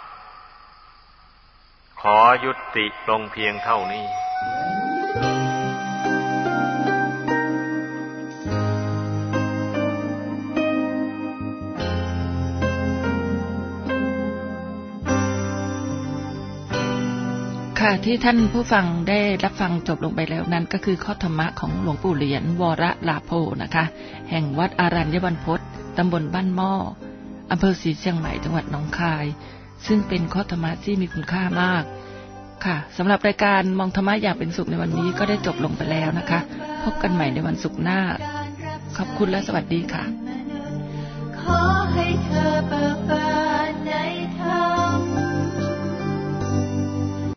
ขอยุติลงเพียงเท่านี้
ค่ะที่ท่านผู้ฟังได้รับฟังจบลงไปแล้วนั้นก็คือข้อธรรมะของหลวงปู่เหรียญวรลาโภนะคะแห่งวัดอารัญญบรรพตตำบลบ้านหม้ออำเภอศรีเชียงใหม่จังหวัดหนองคายซึ่งเป็นข้อธรรมะที่มีคุณค่ามากค่ะสำหรับรายการมองธรรมะอย่างเป็นสุขในวันนี้ก็ได้จบลงไปแล้วนะคะพบกันใหม่ในวันศุกร์หน้าขอบคุณและสวัสดีค่ะขอให้